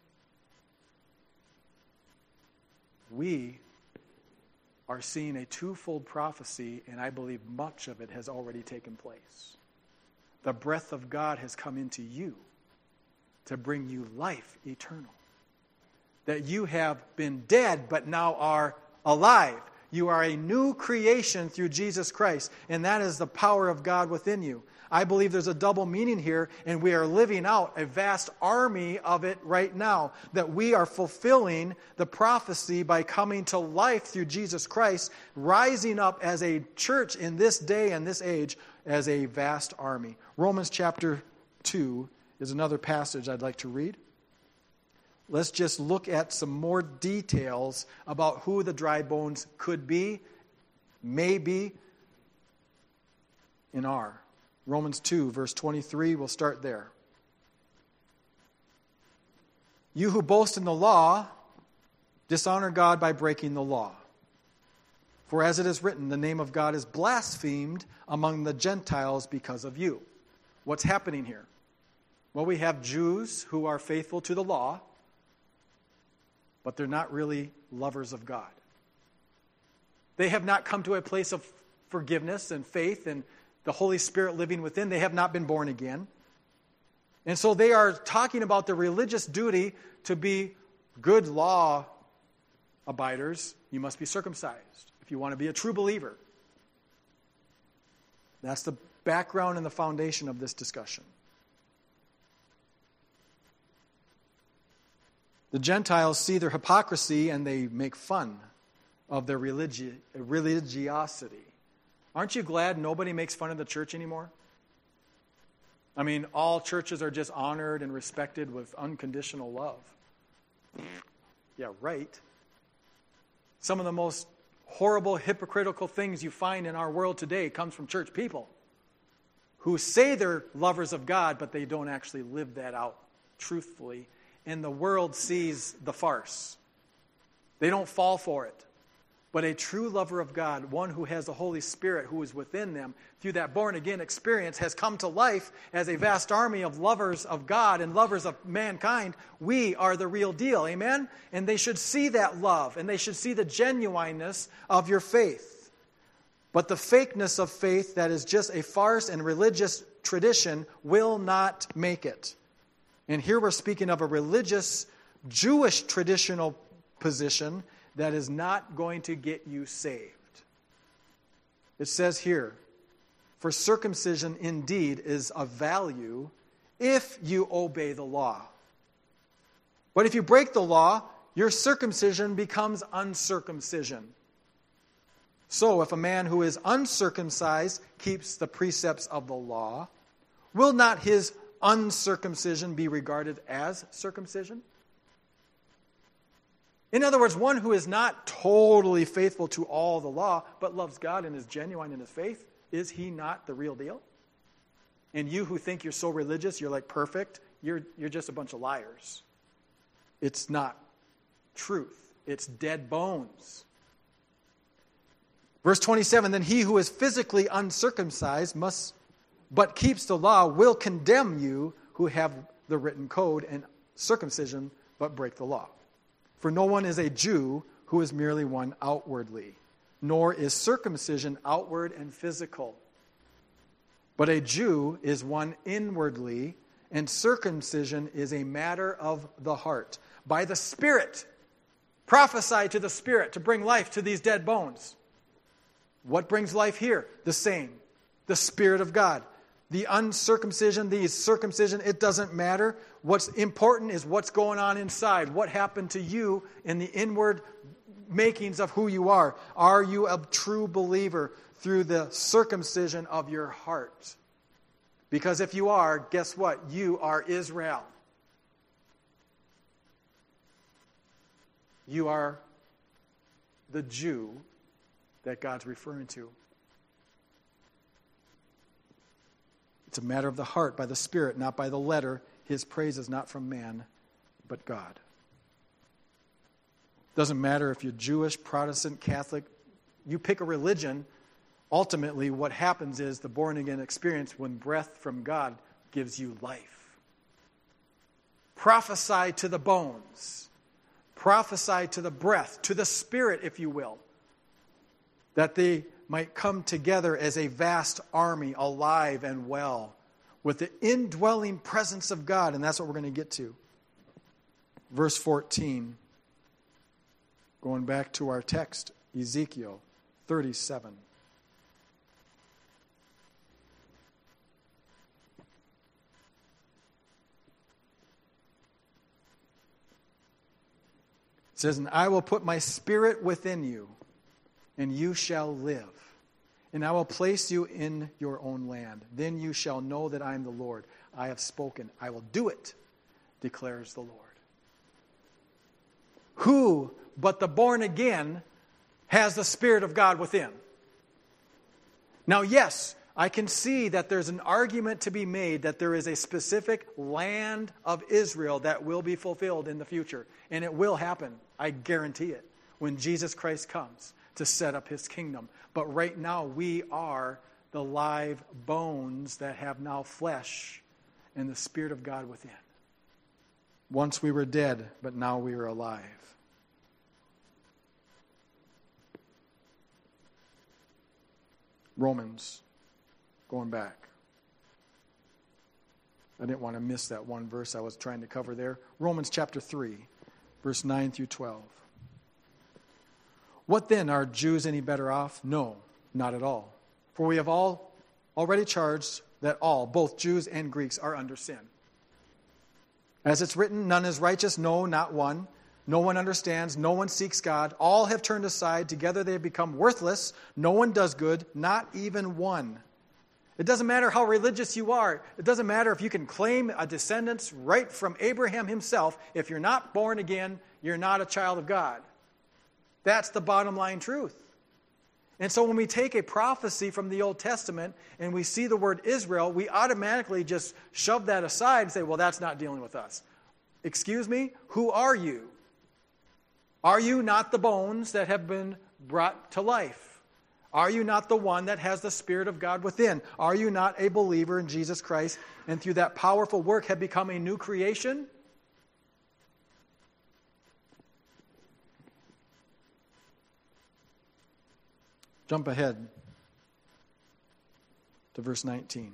We are seeing a twofold prophecy, and I believe much of it has already taken place. The breath of God has come into you to bring you life eternal. That you have been dead, but now are alive. You are a new creation through Jesus Christ, and that is the power of God within you. I believe there's a double meaning here, and we are living out a vast army of it right now, that we are fulfilling the prophecy by coming to life through Jesus Christ, rising up as a church in this day and this age as a vast army. Romans chapter two is another passage I'd like to read. Let's just look at some more details about who the dry bones could be, may be, and are. Romans two, verse twenty-three, we'll start there. You who boast in the law, dishonor God by breaking the law. For as it is written, the name of God is blasphemed among the Gentiles because of you. What's happening here? Well, we have Jews who are faithful to the law, but they're not really lovers of God. They have not come to a place of forgiveness and faith and the Holy Spirit living within. They have not been born again. And so they are talking about the religious duty to be good law abiders. You must be circumcised if you want to be a true believer. That's the background and the foundation of this discussion. The Gentiles see their hypocrisy and they make fun of their religi- religiosity. Aren't you glad nobody makes fun of the church anymore? I mean, all churches are just honored and respected with unconditional love. Yeah, right. Some of the most horrible, hypocritical things you find in our world today comes from church people who say they're lovers of God, but they don't actually live that out truthfully. And the world sees the farce. They don't fall for it. But a true lover of God, one who has the Holy Spirit who is within them, through that born-again experience, has come to life as a vast army of lovers of God and lovers of mankind. We are the real deal, amen? And they should see that love, and they should see the genuineness of your faith. But the fakeness of faith that is just a farce and religious tradition will not make it. And here we're speaking of a religious, Jewish traditional position that is not going to get you saved. It says here, for circumcision indeed is of value if you obey the law. But if you break the law, your circumcision becomes uncircumcision. So if a man who is uncircumcised keeps the precepts of the law, will not his uncircumcision be regarded as circumcision? In other words, one who is not totally faithful to all the law, but loves God and is genuine in his faith, is he not the real deal? And you who think you're so religious, you're like perfect, you're, you're just a bunch of liars. It's not truth. It's dead bones. Verse twenty-seven, then he who is physically uncircumcised must, but keeps the law, will condemn you who have the written code and circumcision, but break the law. For no one is a Jew who is merely one outwardly, nor is circumcision outward and physical. But a Jew is one inwardly, and circumcision is a matter of the heart. By the Spirit, prophesy to the Spirit to bring life to these dead bones. What brings life here? The same. The Spirit of God. The uncircumcision, the circumcision, it doesn't matter. What's important is what's going on inside. What happened to you in the inward makings of who you are. Are you a true believer through the circumcision of your heart? Because if you are, guess what? You are Israel. You are the Jew that God's referring to. It's a matter of the heart, by the Spirit, not by the letter. His praise is not from man, but God. Doesn't matter if you're Jewish, Protestant, Catholic. You pick a religion. Ultimately, what happens is the born-again experience when breath from God gives you life. Prophesy to the bones. Prophesy to the breath, to the Spirit, if you will, that they might come together as a vast army, alive and well, with the indwelling presence of God. And that's what we're going to get to. Verse fourteen, going back to our text, Ezekiel thirty-seven. It says, and I will put my Spirit within you, and you shall live. And I will place you in your own land. Then you shall know that I am the Lord. I have spoken. I will do it, declares the Lord. Who but the born again has the Spirit of God within? Now, yes, I can see that there's an argument to be made that there is a specific land of Israel that will be fulfilled in the future. And it will happen. I guarantee it. When Jesus Christ comes to set up his kingdom. But right now we are the live bones that have now flesh and the Spirit of God within. Once we were dead, but now we are alive. Romans, going back. I didn't want to miss that one verse I was trying to cover there. Romans chapter three, verse nine through twelve. What then, are Jews any better off? No, not at all. For we have all already charged that all, both Jews and Greeks, are under sin. As it's written, none is righteous, no, not one. No one understands, no one seeks God. All have turned aside, together they have become worthless. No one does good, not even one. It doesn't matter how religious you are. It doesn't matter if you can claim a descendants right from Abraham himself. If you're not born again, you're not a child of God. That's the bottom line truth. And so when we take a prophecy from the Old Testament and we see the word Israel, we automatically just shove that aside and say, well, that's not dealing with us. Excuse me? Who are you? Are you not the bones that have been brought to life? Are you not the one that has the Spirit of God within? Are you not a believer in Jesus Christ and through that powerful work have become a new creation? Jump ahead to verse nineteen.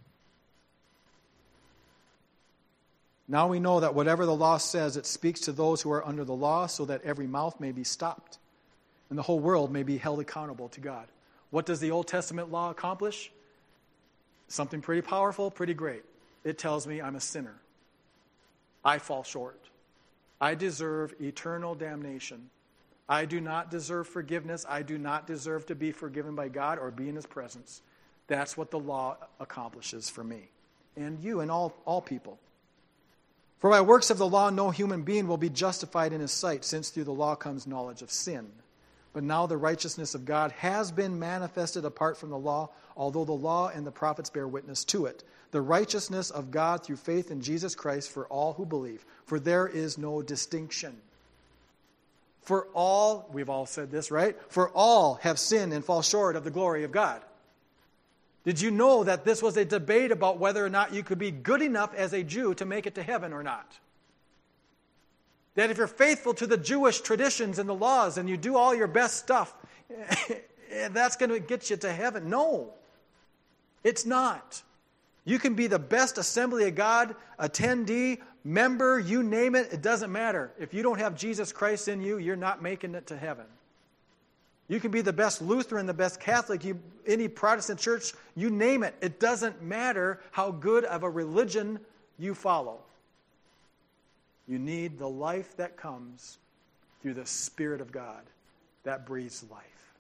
Now we know that whatever the law says, it speaks to those who are under the law, so that every mouth may be stopped, and the whole world may be held accountable to God. What does the Old Testament law accomplish? Something pretty powerful, pretty great. It tells me I'm a sinner. I fall short. I deserve eternal damnation. I do not deserve forgiveness. I do not deserve to be forgiven by God or be in His presence. That's what the law accomplishes for me and you and all, all people. For by works of the law, no human being will be justified in His sight, since through the law comes knowledge of sin. But now the righteousness of God has been manifested apart from the law, although the law and the prophets bear witness to it. The righteousness of God through faith in Jesus Christ for all who believe. For there is no distinction. For all, we've all said this, right? For all have sinned and fall short of the glory of God. Did you know that this was a debate about whether or not you could be good enough as a Jew to make it to heaven or not? That if you're faithful to the Jewish traditions and the laws and you do all your best stuff, that's going to get you to heaven. No, it's not. You can be the best Assembly of God attendee, member, you name it, it doesn't matter. If you don't have Jesus Christ in you, you're not making it to heaven. You can be the best Lutheran, the best Catholic, you, any Protestant church, you name it. It doesn't matter how good of a religion you follow. You need the life that comes through the Spirit of God that breathes life.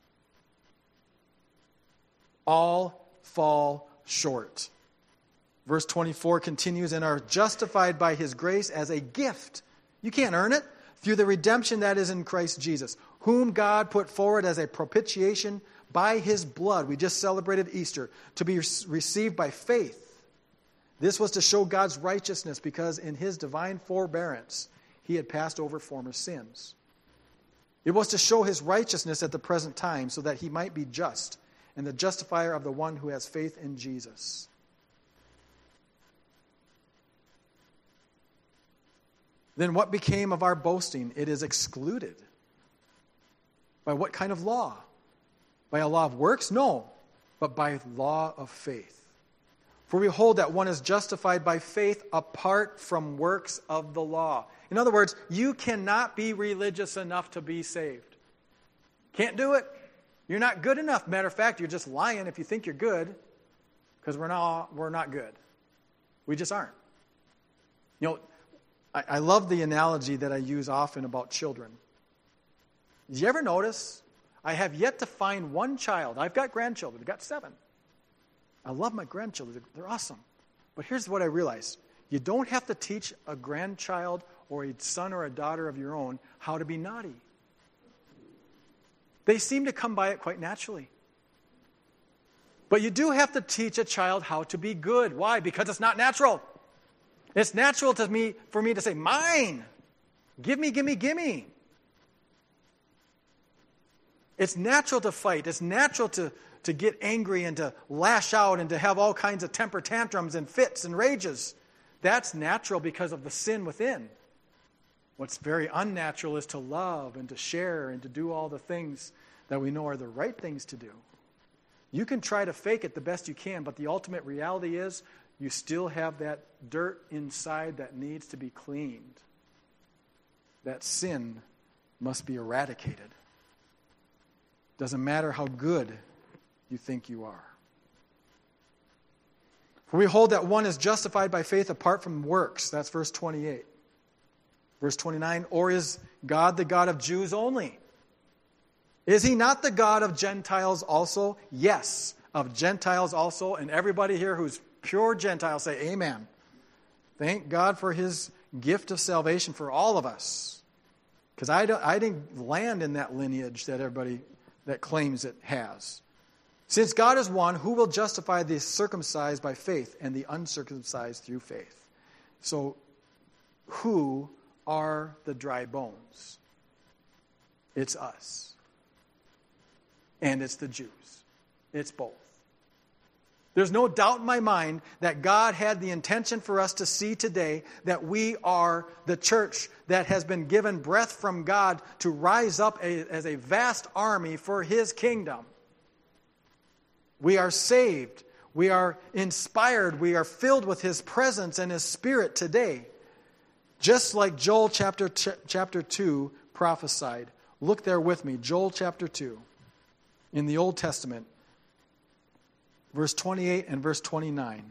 All fall short. Verse twenty-four continues, and are justified by His grace as a gift. You can't earn it. Through the redemption that is in Christ Jesus, whom God put forward as a propitiation by His blood. We just celebrated Easter. To be received by faith. This was to show God's righteousness, because in His divine forbearance He had passed over former sins. It was to show His righteousness at the present time, so that He might be just and the justifier of the one who has faith in Jesus. Then what became of our boasting? It is excluded. By what kind of law? By a law of works? No, but by law of faith. For we hold that one is justified by faith apart from works of the law. In other words, you cannot be religious enough to be saved. Can't do it. You're not good enough. Matter of fact, you're just lying if you think you're good, because we're not, we're not good. We just aren't. You know, I, I love the analogy that I use often about children. Did you ever notice? I have yet to find one child. I've got grandchildren. I've got seven. I love my grandchildren. They're awesome. But here's what I realized. You don't have to teach a grandchild or a son or a daughter of your own how to be naughty. They seem to come by it quite naturally. But you do have to teach a child how to be good. Why? Because it's not natural. It's natural to me for me to say, mine. Give me, give me, give me. It's natural to fight. It's natural to, to get angry and to lash out and to have all kinds of temper tantrums and fits and rages. That's natural because of the sin within. What's very unnatural is to love and to share and to do all the things that we know are the right things to do. You can try to fake it the best you can, but the ultimate reality is you still have that dirt inside that needs to be cleaned. That sin must be eradicated. Doesn't matter how good you think you are. For we hold that one is justified by faith apart from works. That's verse twenty-eight. Verse twenty-nine, or is God the God of Jews only? Is He not the God of Gentiles also? Yes, of Gentiles also. And everybody here who's pure Gentile say amen. Thank God for His gift of salvation for all of us. Because I, don't, I didn't land in that lineage that everybody that claims it has. Since God is one, who will justify the circumcised by faith and the uncircumcised through faith? So, who are the dry bones? It's us. And it's the Jews. It's both. There's no doubt in my mind that God had the intention for us to see today that we are the church that has been given breath from God to rise up a, as a vast army for His kingdom. We are saved. We are inspired. We are filled with His presence and His Spirit today. Just like Joel chapter, ch- chapter two prophesied. Look there with me. Joel chapter two in the Old Testament. Verse twenty-eight and verse twenty-nine.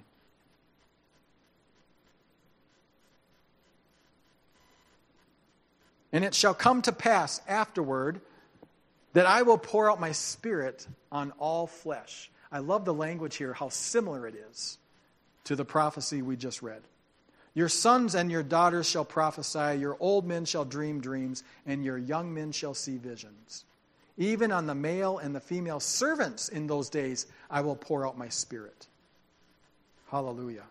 And it shall come to pass afterward that I will pour out my Spirit on all flesh. I love the language here, how similar it is to the prophecy we just read. Your sons and your daughters shall prophesy, your old men shall dream dreams, and your young men shall see visions. Even on the male and the female servants in those days, I will pour out my Spirit. Hallelujah.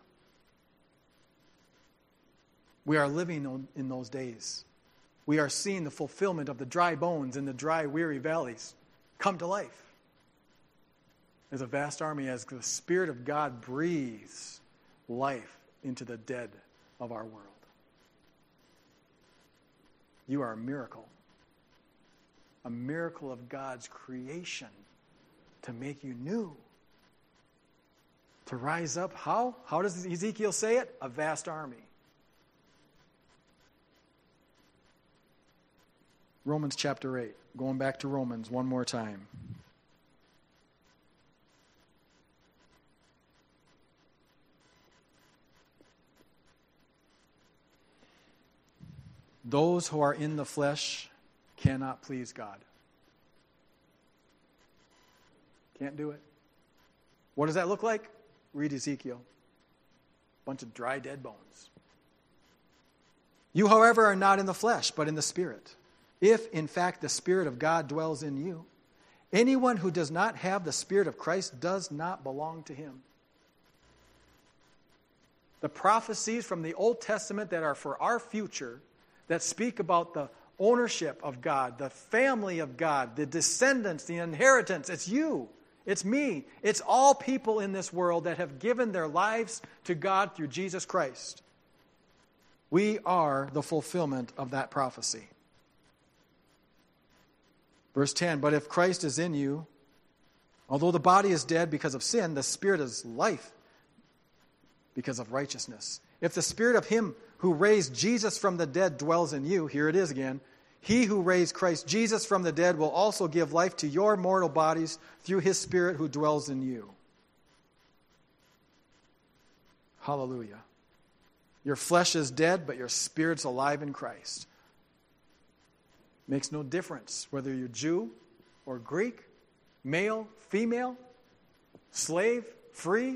We are living in those days. We are seeing the fulfillment of the dry bones in the dry, weary valleys come to life. As a vast army, as the Spirit of God breathes life into the dead of our world. You are a miracle. A miracle of God's creation to make you new. To rise up, how? How does Ezekiel say it? A vast army. Romans chapter eight. Going back to Romans one more time. Those who are in the flesh cannot please God. Can't do it. What does that look like? Read Ezekiel. Bunch of dry, dead bones. You, however, are not in the flesh, but in the Spirit. If, in fact, the Spirit of God dwells in you, anyone who does not have the Spirit of Christ does not belong to him. The prophecies from the Old Testament that are for our future, that speak about the ownership of God, the family of God, the descendants, the inheritance, it's you. It's me. It's all people in this world that have given their lives to God through Jesus Christ. We are the fulfillment of that prophecy. Verse ten, but if Christ is in you, although the body is dead because of sin, the Spirit is life because of righteousness. If the Spirit of him who raised Jesus from the dead dwells in you, here it is again, he who raised Christ Jesus from the dead will also give life to your mortal bodies through his Spirit who dwells in you. Hallelujah. Your flesh is dead, but your spirit's alive in Christ. Makes no difference whether you're Jew or Greek, male, female, slave, free,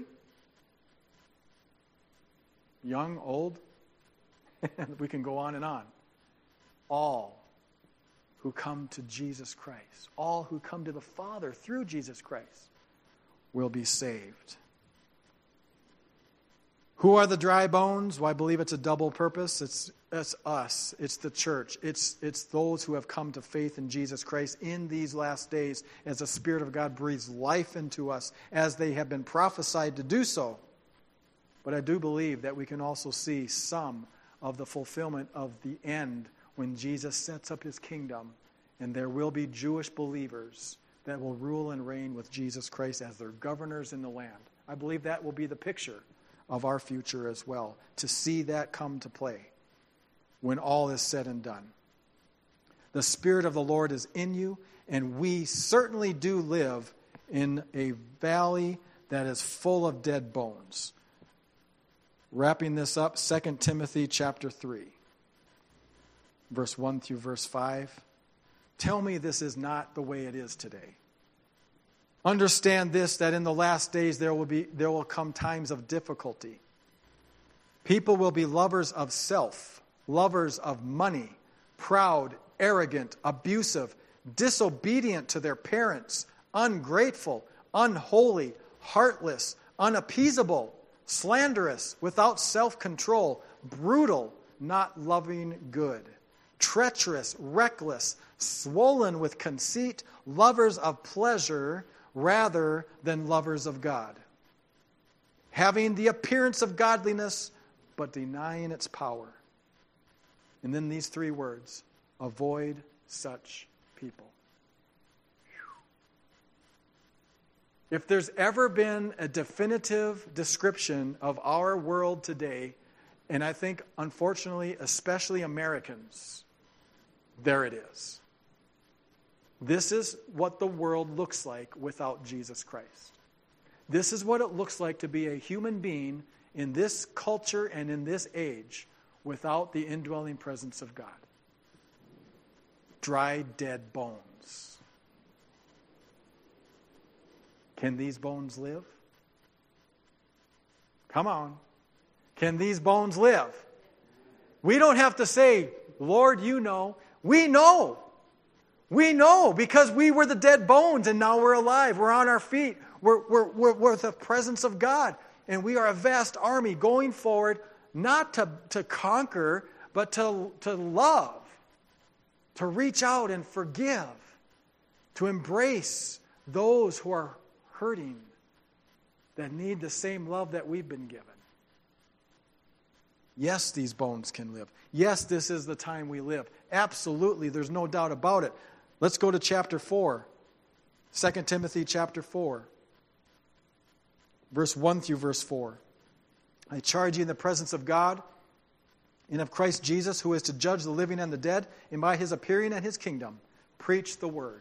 young, old. We can go on and on. All who come to Jesus Christ, all who come to the Father through Jesus Christ, will be saved. Who are the dry bones? Well, I believe it's a double purpose. It's, it's us. It's the church. It's, it's those who have come to faith in Jesus Christ in these last days as the Spirit of God breathes life into us as they have been prophesied to do so. But I do believe that we can also see some of the fulfillment of the end when Jesus sets up his kingdom, and there will be Jewish believers that will rule and reign with Jesus Christ as their governors in the land. I believe that will be the picture of our future as well, to see that come to play when all is said and done. The Spirit of the Lord is in you, and we certainly do live in a valley that is full of dead bones. Wrapping this up, Second Timothy chapter three, verse one through verse five. Tell me this is not the way it is today. Understand this, that in the last days there will be there will come times of difficulty. People will be lovers of self, lovers of money, proud, arrogant, abusive, disobedient to their parents, ungrateful, unholy, heartless, unappeasable, slanderous, without self-control, brutal, not loving good, treacherous, reckless, swollen with conceit, lovers of pleasure rather than lovers of God, having the appearance of godliness, but denying its power. And then these three words, avoid such people. If there's ever been a definitive description of our world today, and I think, unfortunately, especially Americans, there it is. This is what the world looks like without Jesus Christ. This is what it looks like to be a human being in this culture and in this age without the indwelling presence of God. dry, dead bones. Can these bones live? Come on. Can these bones live? We don't have to say, Lord, you know. We know. We know because we were the dead bones and now we're alive. We're on our feet. We're, we're, we're, we're with the presence of God. And we are a vast army going forward, not to, to conquer, but to, to love, to reach out and forgive, to embrace those who are hurting, that need the same love that we've been given. Yes, these bones can live. Yes, this is the time we live. Absolutely, there's no doubt about it. Let's go to chapter four. Second Timothy chapter four. Verse one through verse four. I charge you in the presence of God and of Christ Jesus, who is to judge the living and the dead, and by his appearing and his kingdom, preach the word.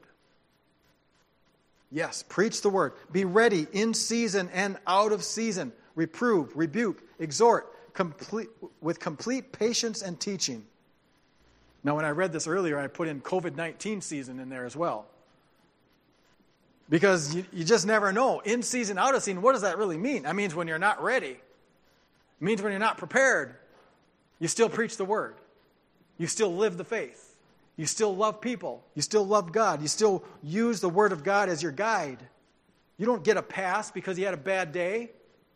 Yes, preach the word. Be ready in season and out of season. Reprove, rebuke, exhort, complete, with complete patience and teaching. Now, when I read this earlier, I put in covid nineteen season in there as well. Because you, you just never know. In season, out of season, what does that really mean? That means when you're not ready. It means when you're not prepared, you still preach the word. You still live the faith. You still love people. You still love God. You still use the word of God as your guide. You don't get a pass because you had a bad day.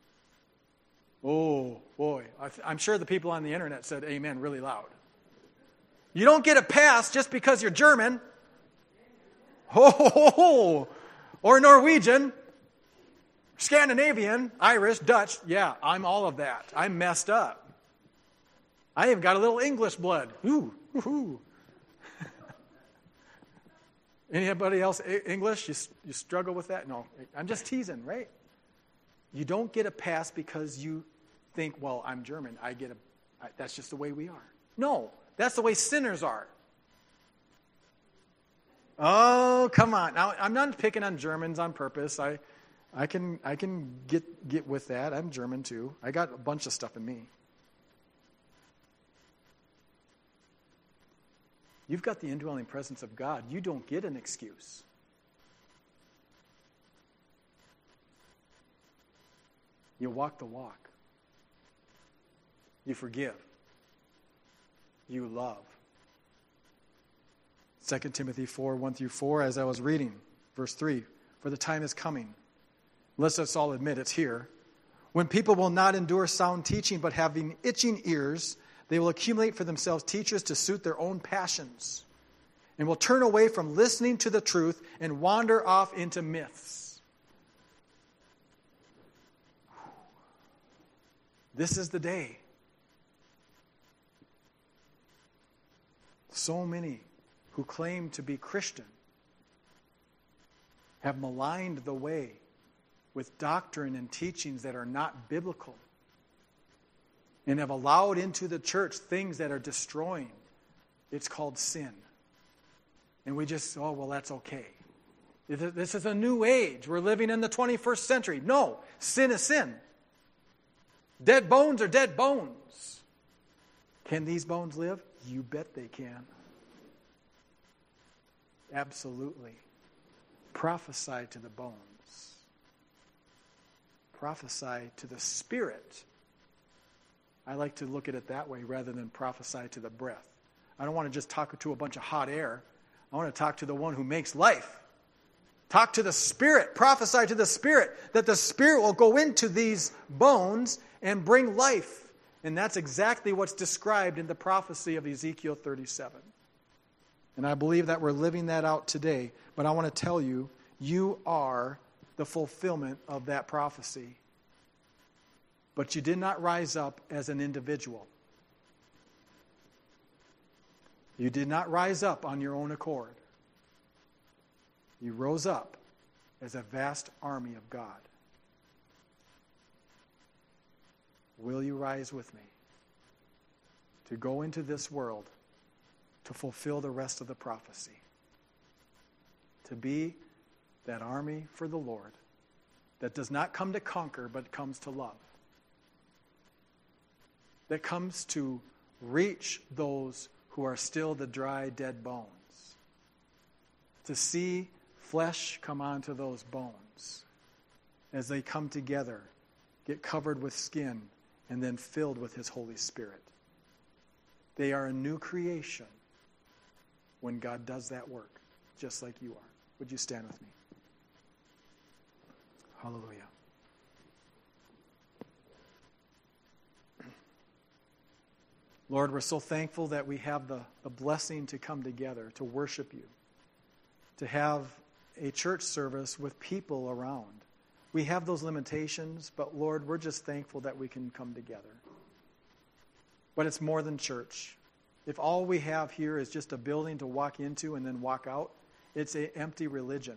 Oh, boy. I'm sure the people on the internet said amen really loud. You don't get a pass just because you're German. Oh, or Norwegian, Scandinavian, Irish, Dutch. Yeah, I'm all of that. I'm messed up. I even got a little English blood. Ooh, ooh. Anybody else English? You, you struggle with that? No, I'm just teasing, right? You don't get a pass because you think, well, I'm German. I get a. I, that's just the way we are. No, that's the way sinners are. Oh, come on! Now I'm not picking on Germans on purpose. I, I can I can get get with that. I'm German too. I got a bunch of stuff in me. You've got the indwelling presence of God. You don't get an excuse. You walk the walk. You forgive. You love. Second Timothy four, one through four, as I was reading, verse three, for the time is coming. Let's us all admit it's here. When people will not endure sound teaching, but having itching ears, they will accumulate for themselves teachers to suit their own passions, and will turn away from listening to the truth and wander off into myths. This is the day. So many who claim to be Christian have maligned the way with doctrine and teachings that are not biblical, and have allowed into the church things that are destroying. It's called sin. And we just, oh, well, that's okay. This is a new age. We're living in the twenty-first century. No, sin is sin. Dead bones are dead bones. Can these bones live? You bet they can. Absolutely. Prophesy to the bones. Prophesy to the spirit. I like to look at it that way rather than prophesy to the breath. I don't want to just talk to a bunch of hot air. I want to talk to the one who makes life. Talk to the Spirit. Prophesy to the Spirit that the Spirit will go into these bones and bring life. And that's exactly what's described in the prophecy of Ezekiel thirty-seven. And I believe that we're living that out today. But I want to tell you, you are the fulfillment of that prophecy. But you did not rise up as an individual. You did not rise up on your own accord. You rose up as a vast army of God. Will you rise with me to go into this world to fulfill the rest of the prophecy? To be that army for the Lord that does not come to conquer, but comes to love. That comes to reach those who are still the dry, dead bones. to see flesh come onto those bones as they come together, get covered with skin, and then filled with His Holy Spirit. They are a new creation when God does that work, just like you are. Would you stand with me? Hallelujah. Lord, we're so thankful that we have the, the blessing to come together, to worship you, to have a church service with people around. We have those limitations, but Lord, we're just thankful that we can come together. But it's more than church. If all we have here is just a building to walk into and then walk out, it's an empty religion.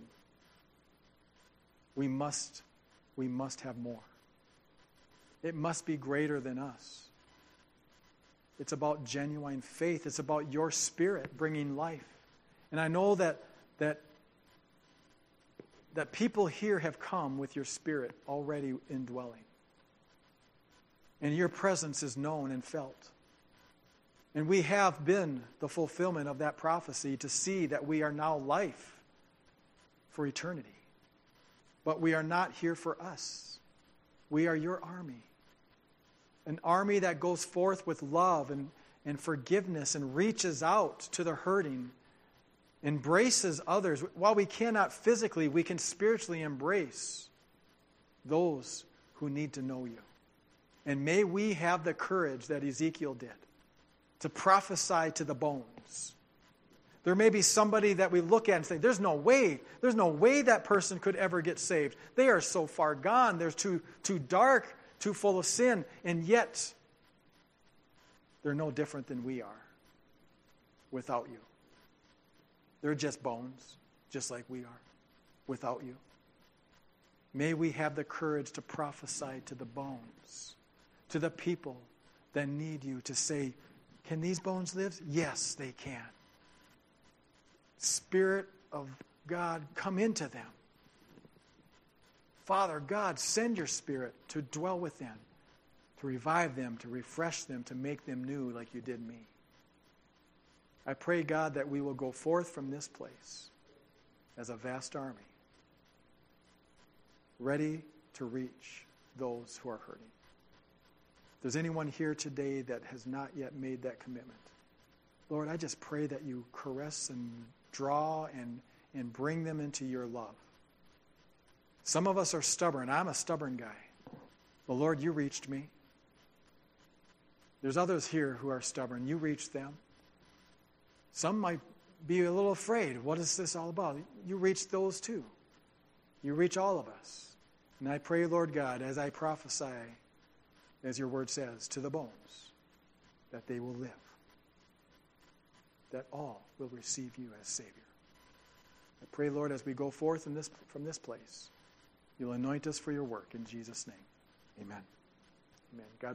We must, we must have more. It must be greater than us. It's about genuine faith. It's about your Spirit bringing life. And I know that that that people here have come with your Spirit already indwelling. And your presence is known and felt. And we have been the fulfillment of that prophecy to see that we are now life for eternity. But we are not here for us. We are your army. An army that goes forth with love and, and forgiveness and reaches out to the hurting, embraces others. While we cannot physically, we can spiritually embrace those who need to know you. And may we have the courage that Ezekiel did to prophesy to the bones. There may be somebody that we look at and say, there's no way, there's no way that person could ever get saved. They are so far gone. They're too, too dark, too full of sin, and yet they're no different than we are without you. They're just bones, just like we are, without you. May we have the courage to prophesy to the bones, to the people that need you, to say, can these bones live? Yes, they can. Spirit of God, come into them. Father God, send your Spirit to dwell within, to revive them, to refresh them, to make them new like you did me. I pray, God, that we will go forth from this place as a vast army, ready to reach those who are hurting. If there's anyone here today that has not yet made that commitment, Lord, I just pray that you caress and draw and, and bring them into your love. Some of us are stubborn. I'm a stubborn guy. But Lord, you reached me. There's others here who are stubborn. You reached them. Some might be a little afraid. What is this all about? You reached those too. You reach all of us. And I pray, Lord God, as I prophesy, as your word says, to the bones, that they will live. That all will receive you as Savior. I pray, Lord, as we go forth in this, from this place, you'll anoint us for your work in Jesus' name. Amen. Amen. God